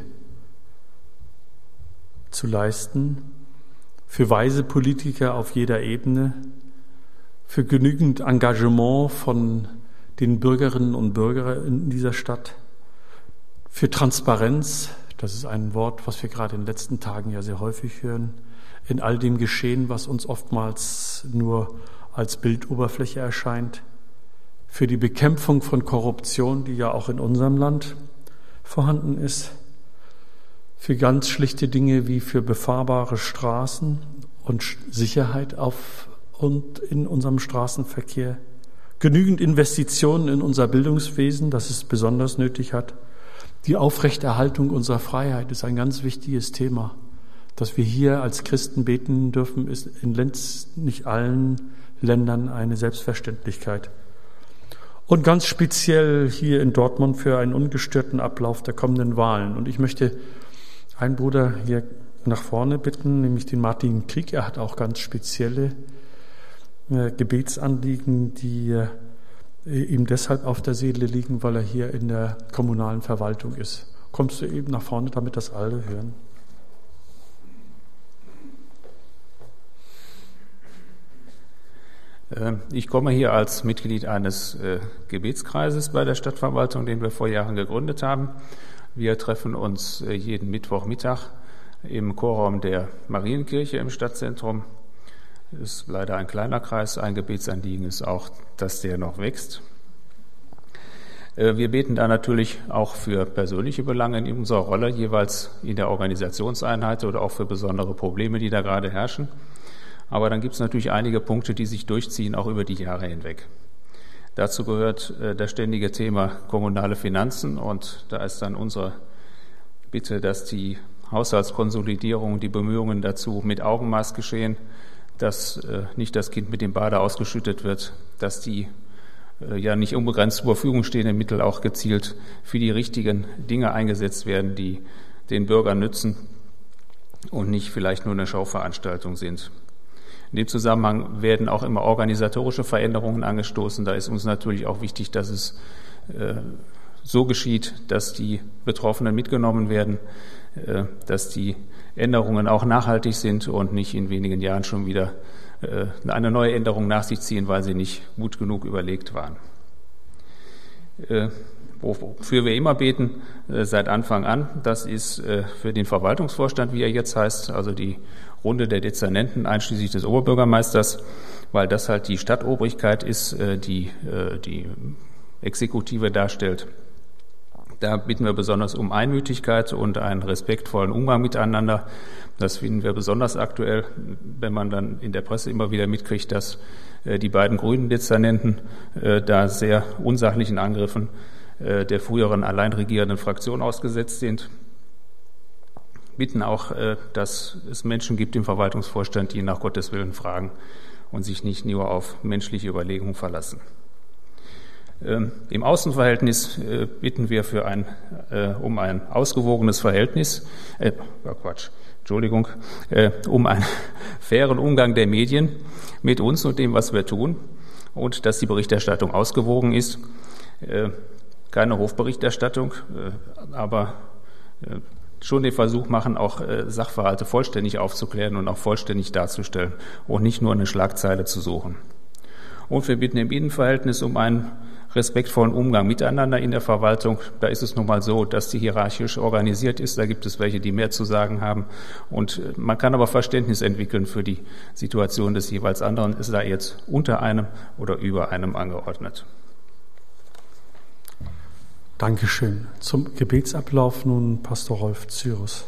zu leisten, für weise Politiker auf jeder Ebene, für genügend Engagement von den Bürgerinnen und Bürgern in dieser Stadt, für Transparenz, das ist ein Wort, was wir gerade in den letzten Tagen ja sehr häufig hören, in all dem Geschehen, was uns oftmals nur als Bildoberfläche erscheint, für die Bekämpfung von Korruption, die ja auch in unserem Land vorhanden ist, für ganz schlichte Dinge wie für befahrbare Straßen und Sicherheit auf und in unserem Straßenverkehr, genügend Investitionen in unser Bildungswesen, das es besonders nötig hat. Die Aufrechterhaltung unserer Freiheit ist ein ganz wichtiges Thema. Dass wir hier als Christen beten dürfen, ist in längst nicht allen Ländern eine Selbstverständlichkeit. Und ganz speziell hier in Dortmund für einen ungestörten Ablauf der kommenden Wahlen. Und ich möchte einen Bruder hier nach vorne bitten, nämlich den Martin Krieg. Er hat auch ganz spezielle Gebetsanliegen, die ihm deshalb auf der Seele liegen, weil er hier in der kommunalen Verwaltung ist. Kommst du eben nach vorne, damit das alle hören? Ich komme hier als Mitglied eines Gebetskreises bei der Stadtverwaltung, den wir vor Jahren gegründet haben. Wir treffen uns jeden Mittwochmittag im Chorraum der Marienkirche im Stadtzentrum. Ist leider ein kleiner Kreis. Ein Gebetsanliegen ist auch, dass der noch wächst. Wir beten da natürlich auch für persönliche Belange in unserer Rolle, jeweils in der Organisationseinheit oder auch für besondere Probleme, die da gerade herrschen. Aber dann gibt es natürlich einige Punkte, die sich durchziehen, auch über die Jahre hinweg. Dazu gehört das ständige Thema kommunale Finanzen, und da ist dann unsere Bitte, dass die Haushaltskonsolidierung, die Bemühungen dazu mit Augenmaß geschehen, dass äh, nicht das Kind mit dem Bade ausgeschüttet wird, dass die äh, ja nicht unbegrenzt zur Verfügung stehenden Mittel auch gezielt für die richtigen Dinge eingesetzt werden, die den Bürgern nützen und nicht vielleicht nur eine Schauveranstaltung sind. In dem Zusammenhang werden auch immer organisatorische Veränderungen angestoßen. Da ist uns natürlich auch wichtig, dass es äh, so geschieht, dass die Betroffenen mitgenommen werden, äh, dass die Änderungen auch nachhaltig sind und nicht in wenigen Jahren schon wieder äh, eine neue Änderung nach sich ziehen, weil sie nicht gut genug überlegt waren. Äh, wofür wir immer beten, äh, seit Anfang an, das ist äh, für den Verwaltungsvorstand, wie er jetzt heißt, also die Runde der Dezernenten einschließlich des Oberbürgermeisters, weil das halt die Stadtobrigkeit ist, äh, die äh, die Exekutive darstellt. Da bitten wir besonders um Einmütigkeit und einen respektvollen Umgang miteinander. Das finden wir besonders aktuell, wenn man dann in der Presse immer wieder mitkriegt, dass äh, die beiden grünen Dezernenten äh, da sehr unsachlichen Angriffen äh, der früheren allein regierenden Fraktion ausgesetzt sind. Bitten auch, äh, dass es Menschen gibt im Verwaltungsvorstand, die nach Gottes Willen fragen und sich nicht nur auf menschliche Überlegungen verlassen. Ähm, Im Außenverhältnis äh, bitten wir für ein, äh, um ein ausgewogenes Verhältnis, äh, oh Quatsch, Entschuldigung, äh, um einen fairen Umgang der Medien mit uns und dem, was wir tun, und dass die Berichterstattung ausgewogen ist. Äh, keine Hofberichterstattung, äh, aber äh, schon den Versuch machen, auch äh, Sachverhalte vollständig aufzuklären und auch vollständig darzustellen und nicht nur eine Schlagzeile zu suchen. Und wir bitten im Innenverhältnis um einen respektvollen Umgang miteinander in der Verwaltung. Da ist es nun mal so, dass die hierarchisch organisiert ist. Da gibt es welche, die mehr zu sagen haben. Und man kann aber Verständnis entwickeln für die Situation des jeweils anderen. Es sei jetzt unter einem oder über einem angeordnet. Dankeschön. Zum Gebetsablauf nun Pastor Rolf Cyrus.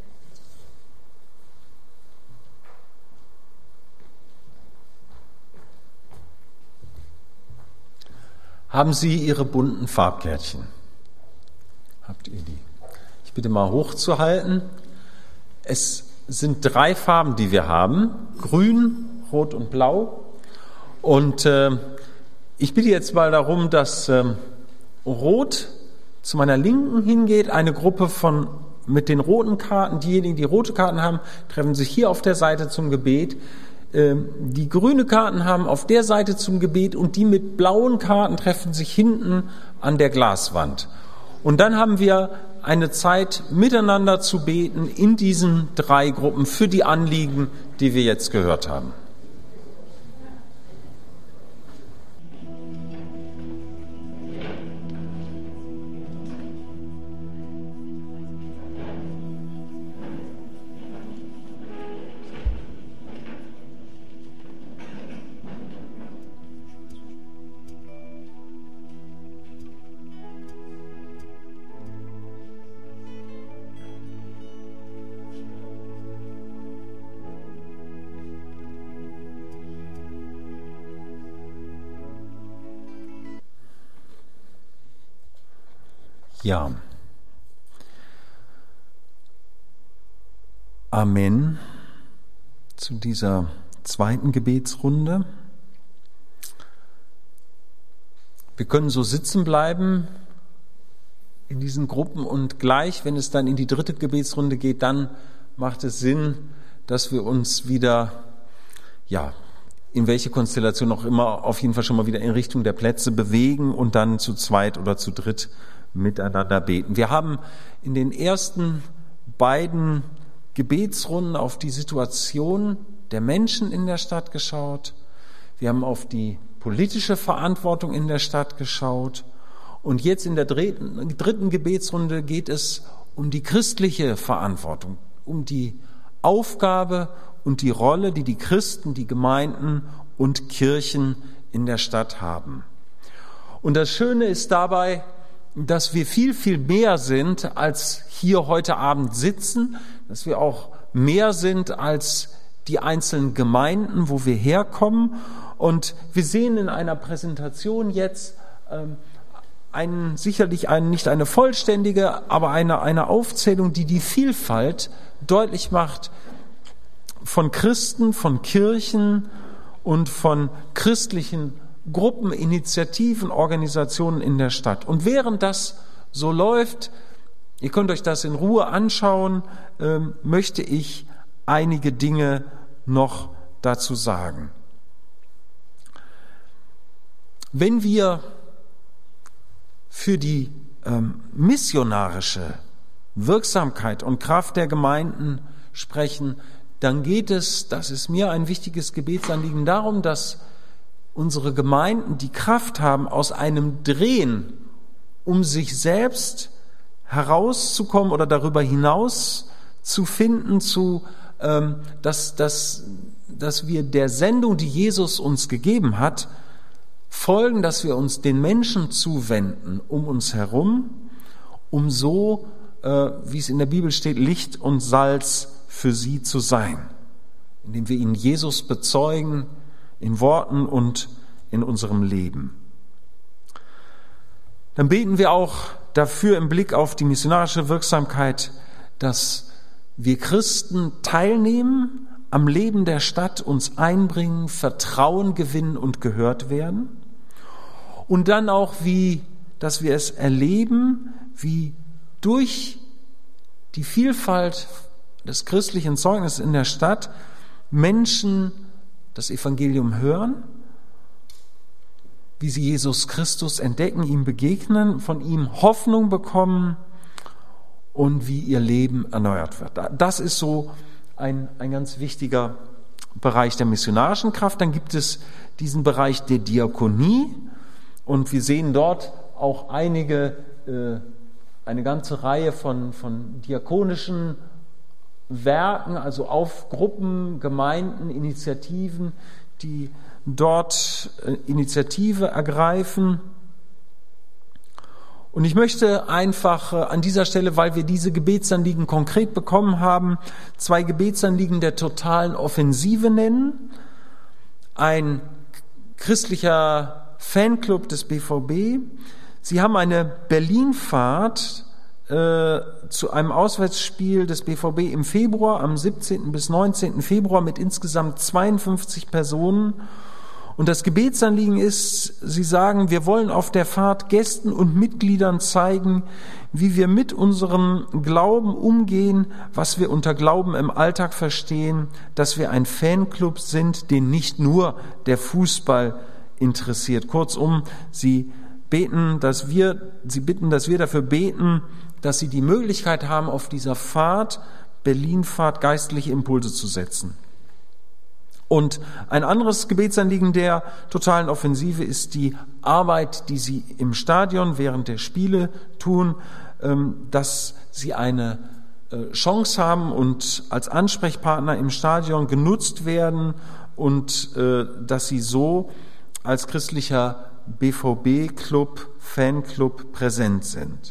Haben Sie Ihre bunten Farbkärtchen? Habt ihr die? Ich bitte mal hochzuhalten. Es sind drei Farben, die wir haben. Grün, Rot und Blau. Und äh, ich bitte jetzt mal darum, dass äh, Rot zu meiner Linken hingeht. Eine Gruppe von mit den roten Karten, diejenigen, die rote Karten haben, treffen sich hier auf der Seite zum Gebet. Die grüne Karten haben auf der Seite zum Gebet und die mit blauen Karten treffen sich hinten an der Glaswand. Und dann haben wir eine Zeit miteinander zu beten in diesen drei Gruppen für die Anliegen, die wir jetzt gehört haben. Ja. Amen zu dieser zweiten Gebetsrunde. Wir können so sitzen bleiben in diesen Gruppen und gleich, wenn es dann in die dritte Gebetsrunde geht, dann macht es Sinn, dass wir uns wieder, ja, in welche Konstellation auch immer, auf jeden Fall schon mal wieder in Richtung der Plätze bewegen und dann zu zweit oder zu dritt miteinander beten. Wir haben in den ersten beiden Gebetsrunden auf die Situation der Menschen in der Stadt geschaut. Wir haben auf die politische Verantwortung in der Stadt geschaut. Und jetzt in der dritten, dritten Gebetsrunde geht es um die christliche Verantwortung, um die Aufgabe und die Rolle, die die Christen, die Gemeinden und Kirchen in der Stadt haben. Und das Schöne ist dabei, dass wir viel, viel mehr sind, als hier heute Abend sitzen, dass wir auch mehr sind als die einzelnen Gemeinden, wo wir herkommen. Und wir sehen in einer Präsentation jetzt ähm, einen, sicherlich einen, nicht eine vollständige, aber eine, eine Aufzählung, die die Vielfalt deutlich macht von Christen, von Kirchen und von christlichen Gruppen, Initiativen, Organisationen in der Stadt. Und während das so läuft, ihr könnt euch das in Ruhe anschauen, äh, möchte ich einige Dinge noch dazu sagen. Wenn wir für die ähm, missionarische Wirksamkeit und Kraft der Gemeinden sprechen, dann geht es, das ist mir ein wichtiges Gebetsanliegen, darum, dass unsere Gemeinden die Kraft haben, aus einem Drehen, um sich selbst herauszukommen oder darüber hinaus zu finden, zu, ähm, dass, dass, dass wir der Sendung, die Jesus uns gegeben hat, folgen, dass wir uns den Menschen zuwenden um uns herum, um so, äh, wie es in der Bibel steht, Licht und Salz für sie zu sein, indem wir ihnen Jesus bezeugen, in Worten und in unserem Leben. Dann beten wir auch dafür im Blick auf die missionarische Wirksamkeit, dass wir Christen teilnehmen, am Leben der Stadt uns einbringen, Vertrauen gewinnen und gehört werden. Und dann auch, wie, dass wir es erleben, wie durch die Vielfalt des christlichen Zeugnisses in der Stadt Menschen das Evangelium hören, wie sie Jesus Christus entdecken, ihm begegnen, von ihm Hoffnung bekommen und wie ihr Leben erneuert wird. Das ist so ein, ein ganz wichtiger Bereich der missionarischen Kraft. Dann gibt es diesen Bereich der Diakonie und wir sehen dort auch einige, äh, eine ganze Reihe von, von diakonischen Werken, also auf Gruppen, Gemeinden, Initiativen, die dort Initiative ergreifen. Und ich möchte einfach an dieser Stelle, weil wir diese Gebetsanliegen konkret bekommen haben, zwei Gebetsanliegen der totalen Offensive nennen. Ein christlicher Fanclub des B V B. Sie haben eine Berlin-Fahrt äh, zu einem Auswärtsspiel des B V B im Februar, am siebzehnten bis neunzehnten Februar mit insgesamt zweiundfünfzig Personen. Und das Gebetsanliegen ist, sie sagen, wir wollen auf der Fahrt Gästen und Mitgliedern zeigen, wie wir mit unserem Glauben umgehen, was wir unter Glauben im Alltag verstehen, dass wir ein Fanclub sind, den nicht nur der Fußball interessiert. Kurzum, sie beten, dass wir, sie bitten, dass wir dafür beten, dass sie die Möglichkeit haben, auf dieser Fahrt, Berlin-Fahrt, geistliche Impulse zu setzen. Und ein anderes Gebetsanliegen der totalen Offensive ist die Arbeit, die sie im Stadion während der Spiele tun, dass sie eine Chance haben und als Ansprechpartner im Stadion genutzt werden und dass sie so als christlicher B V B-Club, Fanclub präsent sind.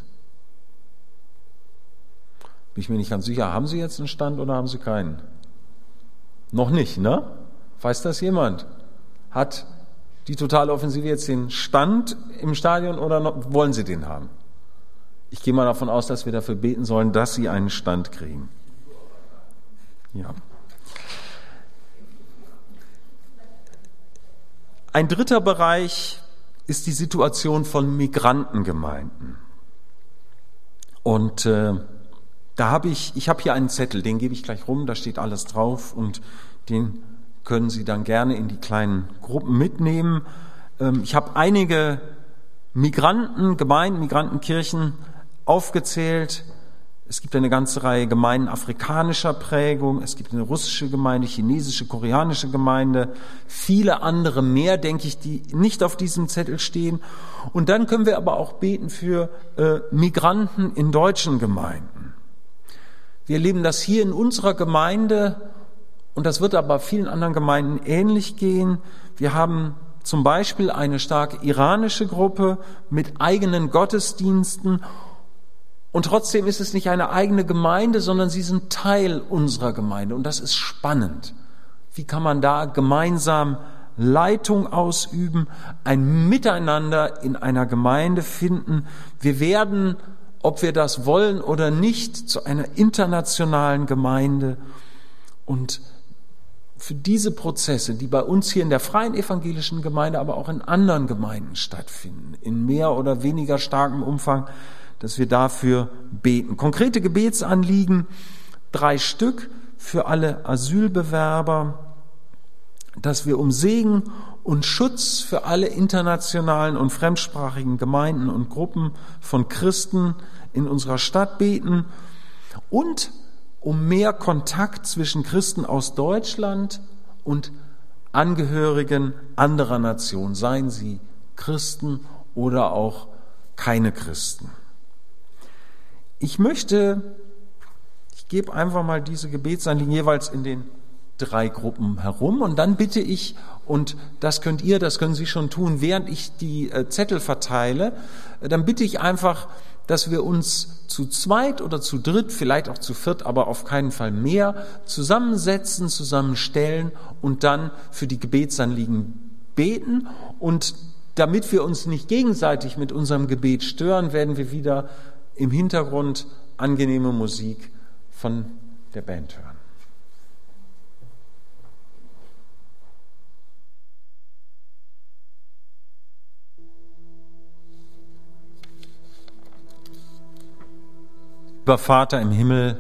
Bin ich mir nicht ganz sicher, haben Sie jetzt einen Stand oder haben Sie keinen? Noch nicht, ne? Weiß das jemand? Hat die totale Offensive jetzt den Stand im Stadion oder noch, wollen Sie den haben? Ich gehe mal davon aus, dass wir dafür beten sollen, dass Sie einen Stand kriegen. Ja. Ein dritter Bereich ist die Situation von Migrantengemeinden. Und äh, da habe ich, ich habe hier einen Zettel, den gebe ich gleich rum, da steht alles drauf und den können Sie dann gerne in die kleinen Gruppen mitnehmen. Ähm, ich habe einige Migrantengemeinden, Migrantenkirchen aufgezählt. Es gibt eine ganze Reihe Gemeinden afrikanischer Prägung, es gibt eine russische Gemeinde, chinesische, koreanische Gemeinde, viele andere mehr, denke ich, die nicht auf diesem Zettel stehen. Und dann können wir aber auch beten für äh, Migranten in deutschen Gemeinden. Wir erleben das hier in unserer Gemeinde und das wird aber vielen anderen Gemeinden ähnlich gehen. Wir haben zum Beispiel eine stark iranische Gruppe mit eigenen Gottesdiensten. Und trotzdem ist es nicht eine eigene Gemeinde, sondern sie sind Teil unserer Gemeinde. Und das ist spannend. Wie kann man da gemeinsam Leitung ausüben, ein Miteinander in einer Gemeinde finden? Wir werden, ob wir das wollen oder nicht, zu einer internationalen Gemeinde. Und für diese Prozesse, die bei uns hier in der Freien Evangelischen Gemeinde, aber auch in anderen Gemeinden stattfinden, in mehr oder weniger starkem Umfang, dass wir dafür beten. Konkrete Gebetsanliegen, drei Stück für alle Asylbewerber, dass wir um Segen und Schutz für alle internationalen und fremdsprachigen Gemeinden und Gruppen von Christen in unserer Stadt beten und um mehr Kontakt zwischen Christen aus Deutschland und Angehörigen anderer Nationen, seien sie Christen oder auch keine Christen. Ich möchte, ich gebe einfach mal diese Gebetsanliegen jeweils in den drei Gruppen herum und dann bitte ich, und das könnt ihr, das können Sie schon tun, während ich die Zettel verteile, dann bitte ich einfach, dass wir uns zu zweit oder zu dritt, vielleicht auch zu viert, aber auf keinen Fall mehr, zusammensetzen, zusammenstellen und dann für die Gebetsanliegen beten. Und damit wir uns nicht gegenseitig mit unserem Gebet stören, werden wir wieder im Hintergrund angenehme Musik von der Band hören. Lieber Vater im Himmel,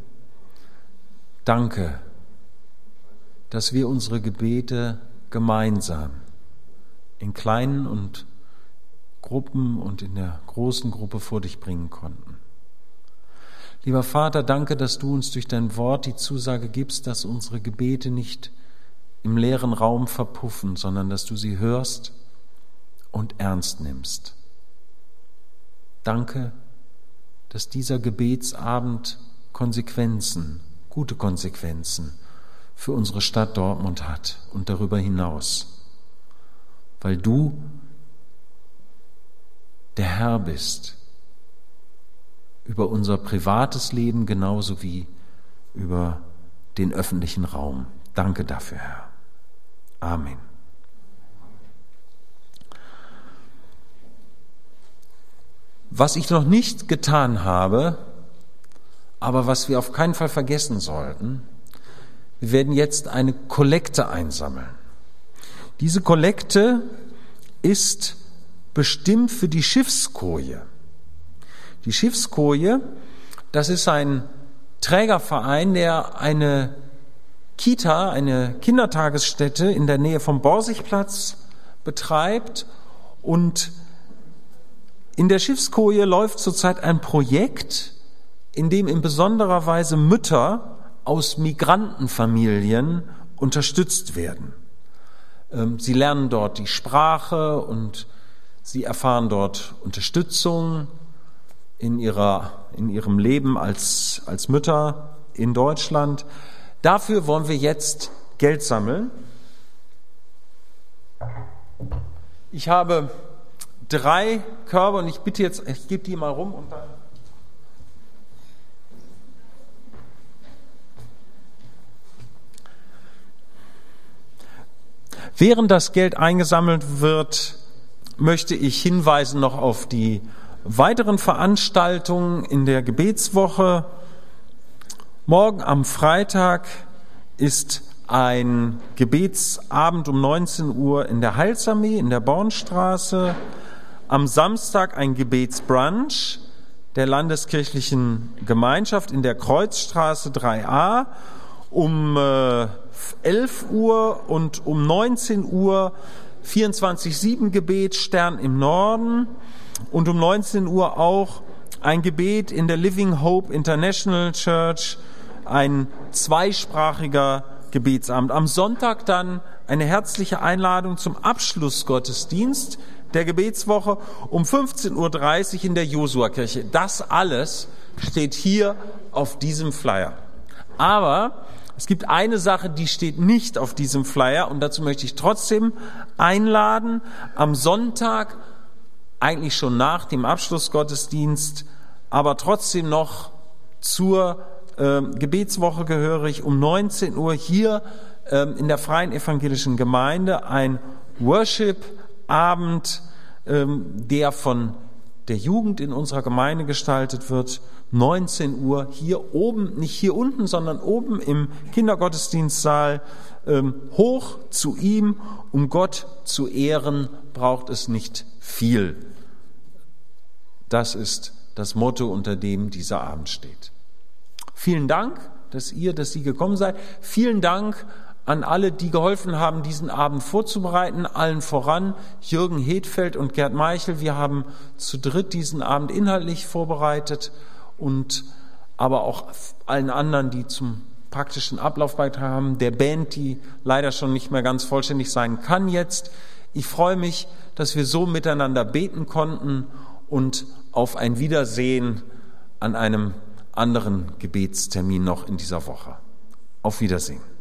danke, dass wir unsere Gebete gemeinsam in kleinen und Gruppen und in der großen Gruppe vor dich bringen konnten. Lieber Vater, danke, dass du uns durch dein Wort die Zusage gibst, dass unsere Gebete nicht im leeren Raum verpuffen, sondern dass du sie hörst und ernst nimmst. Danke, dass dieser Gebetsabend Konsequenzen, gute Konsequenzen für unsere Stadt Dortmund hat und darüber hinaus, weil du der Herr bist über unser privates Leben genauso wie über den öffentlichen Raum. Danke dafür, Herr. Amen. Was ich noch nicht getan habe, aber was wir auf keinen Fall vergessen sollten, wir werden jetzt eine Kollekte einsammeln. Diese Kollekte ist bestimmt für die Schiffskoje. Die Schiffskoje, das ist ein Trägerverein, der eine Kita, eine Kindertagesstätte in der Nähe vom Borsigplatz betreibt. Und in der Schiffskoje läuft zurzeit ein Projekt, in dem in besonderer Weise Mütter aus Migrantenfamilien unterstützt werden. Sie lernen dort die Sprache und sie erfahren dort Unterstützung in ihrer, in ihrem Leben als, als Mütter in Deutschland. Dafür wollen wir jetzt Geld sammeln. Ich habe drei Körbe und ich bitte jetzt, ich gebe die mal rum und dann. Während das Geld eingesammelt wird, möchte ich hinweisen noch auf die weiteren Veranstaltungen in der Gebetswoche. Morgen am Freitag ist ein Gebetsabend um neunzehn Uhr in der Heilsarmee in der Bornstraße. Am Samstag ein Gebetsbrunch der Landeskirchlichen Gemeinschaft in der Kreuzstraße drei a um elf Uhr und um neunzehn Uhr vierundzwanzig sieben Gebet Stern im Norden und um neunzehn Uhr auch ein Gebet in der Living Hope International Church, ein zweisprachiger Gebetsabend. Am Sonntag dann eine herzliche Einladung zum Abschlussgottesdienst der Gebetswoche um fünfzehn Uhr dreißig in der Josua-Kirche. Das alles steht hier auf diesem Flyer. Aber es gibt eine Sache, die steht nicht auf diesem Flyer und dazu möchte ich trotzdem einladen. Am Sonntag, eigentlich schon nach dem Abschlussgottesdienst, aber trotzdem noch zur äh, Gebetswoche gehörig, um neunzehn Uhr hier äh, in der Freien Evangelischen Gemeinde ein Worship-Abend, äh, der von der Jugend in unserer Gemeinde gestaltet wird. neunzehn Uhr hier oben, nicht hier unten, sondern oben im Kindergottesdienstsaal. Ähm, hoch zu ihm, um Gott zu ehren, braucht es nicht viel. Das ist das Motto, unter dem dieser Abend steht. Vielen Dank, dass ihr, dass Sie gekommen seid. Vielen Dank an alle, die geholfen haben, diesen Abend vorzubereiten. Allen voran Jürgen Hedfeld und Gerd Meichel. Wir haben zu dritt diesen Abend inhaltlich vorbereitet und aber auch allen anderen, die zum praktischen Ablauf beigetragen haben, der Band, die leider schon nicht mehr ganz vollständig sein kann jetzt. Ich freue mich, dass wir so miteinander beten konnten und auf ein Wiedersehen an einem anderen Gebetstermin noch in dieser Woche. Auf Wiedersehen.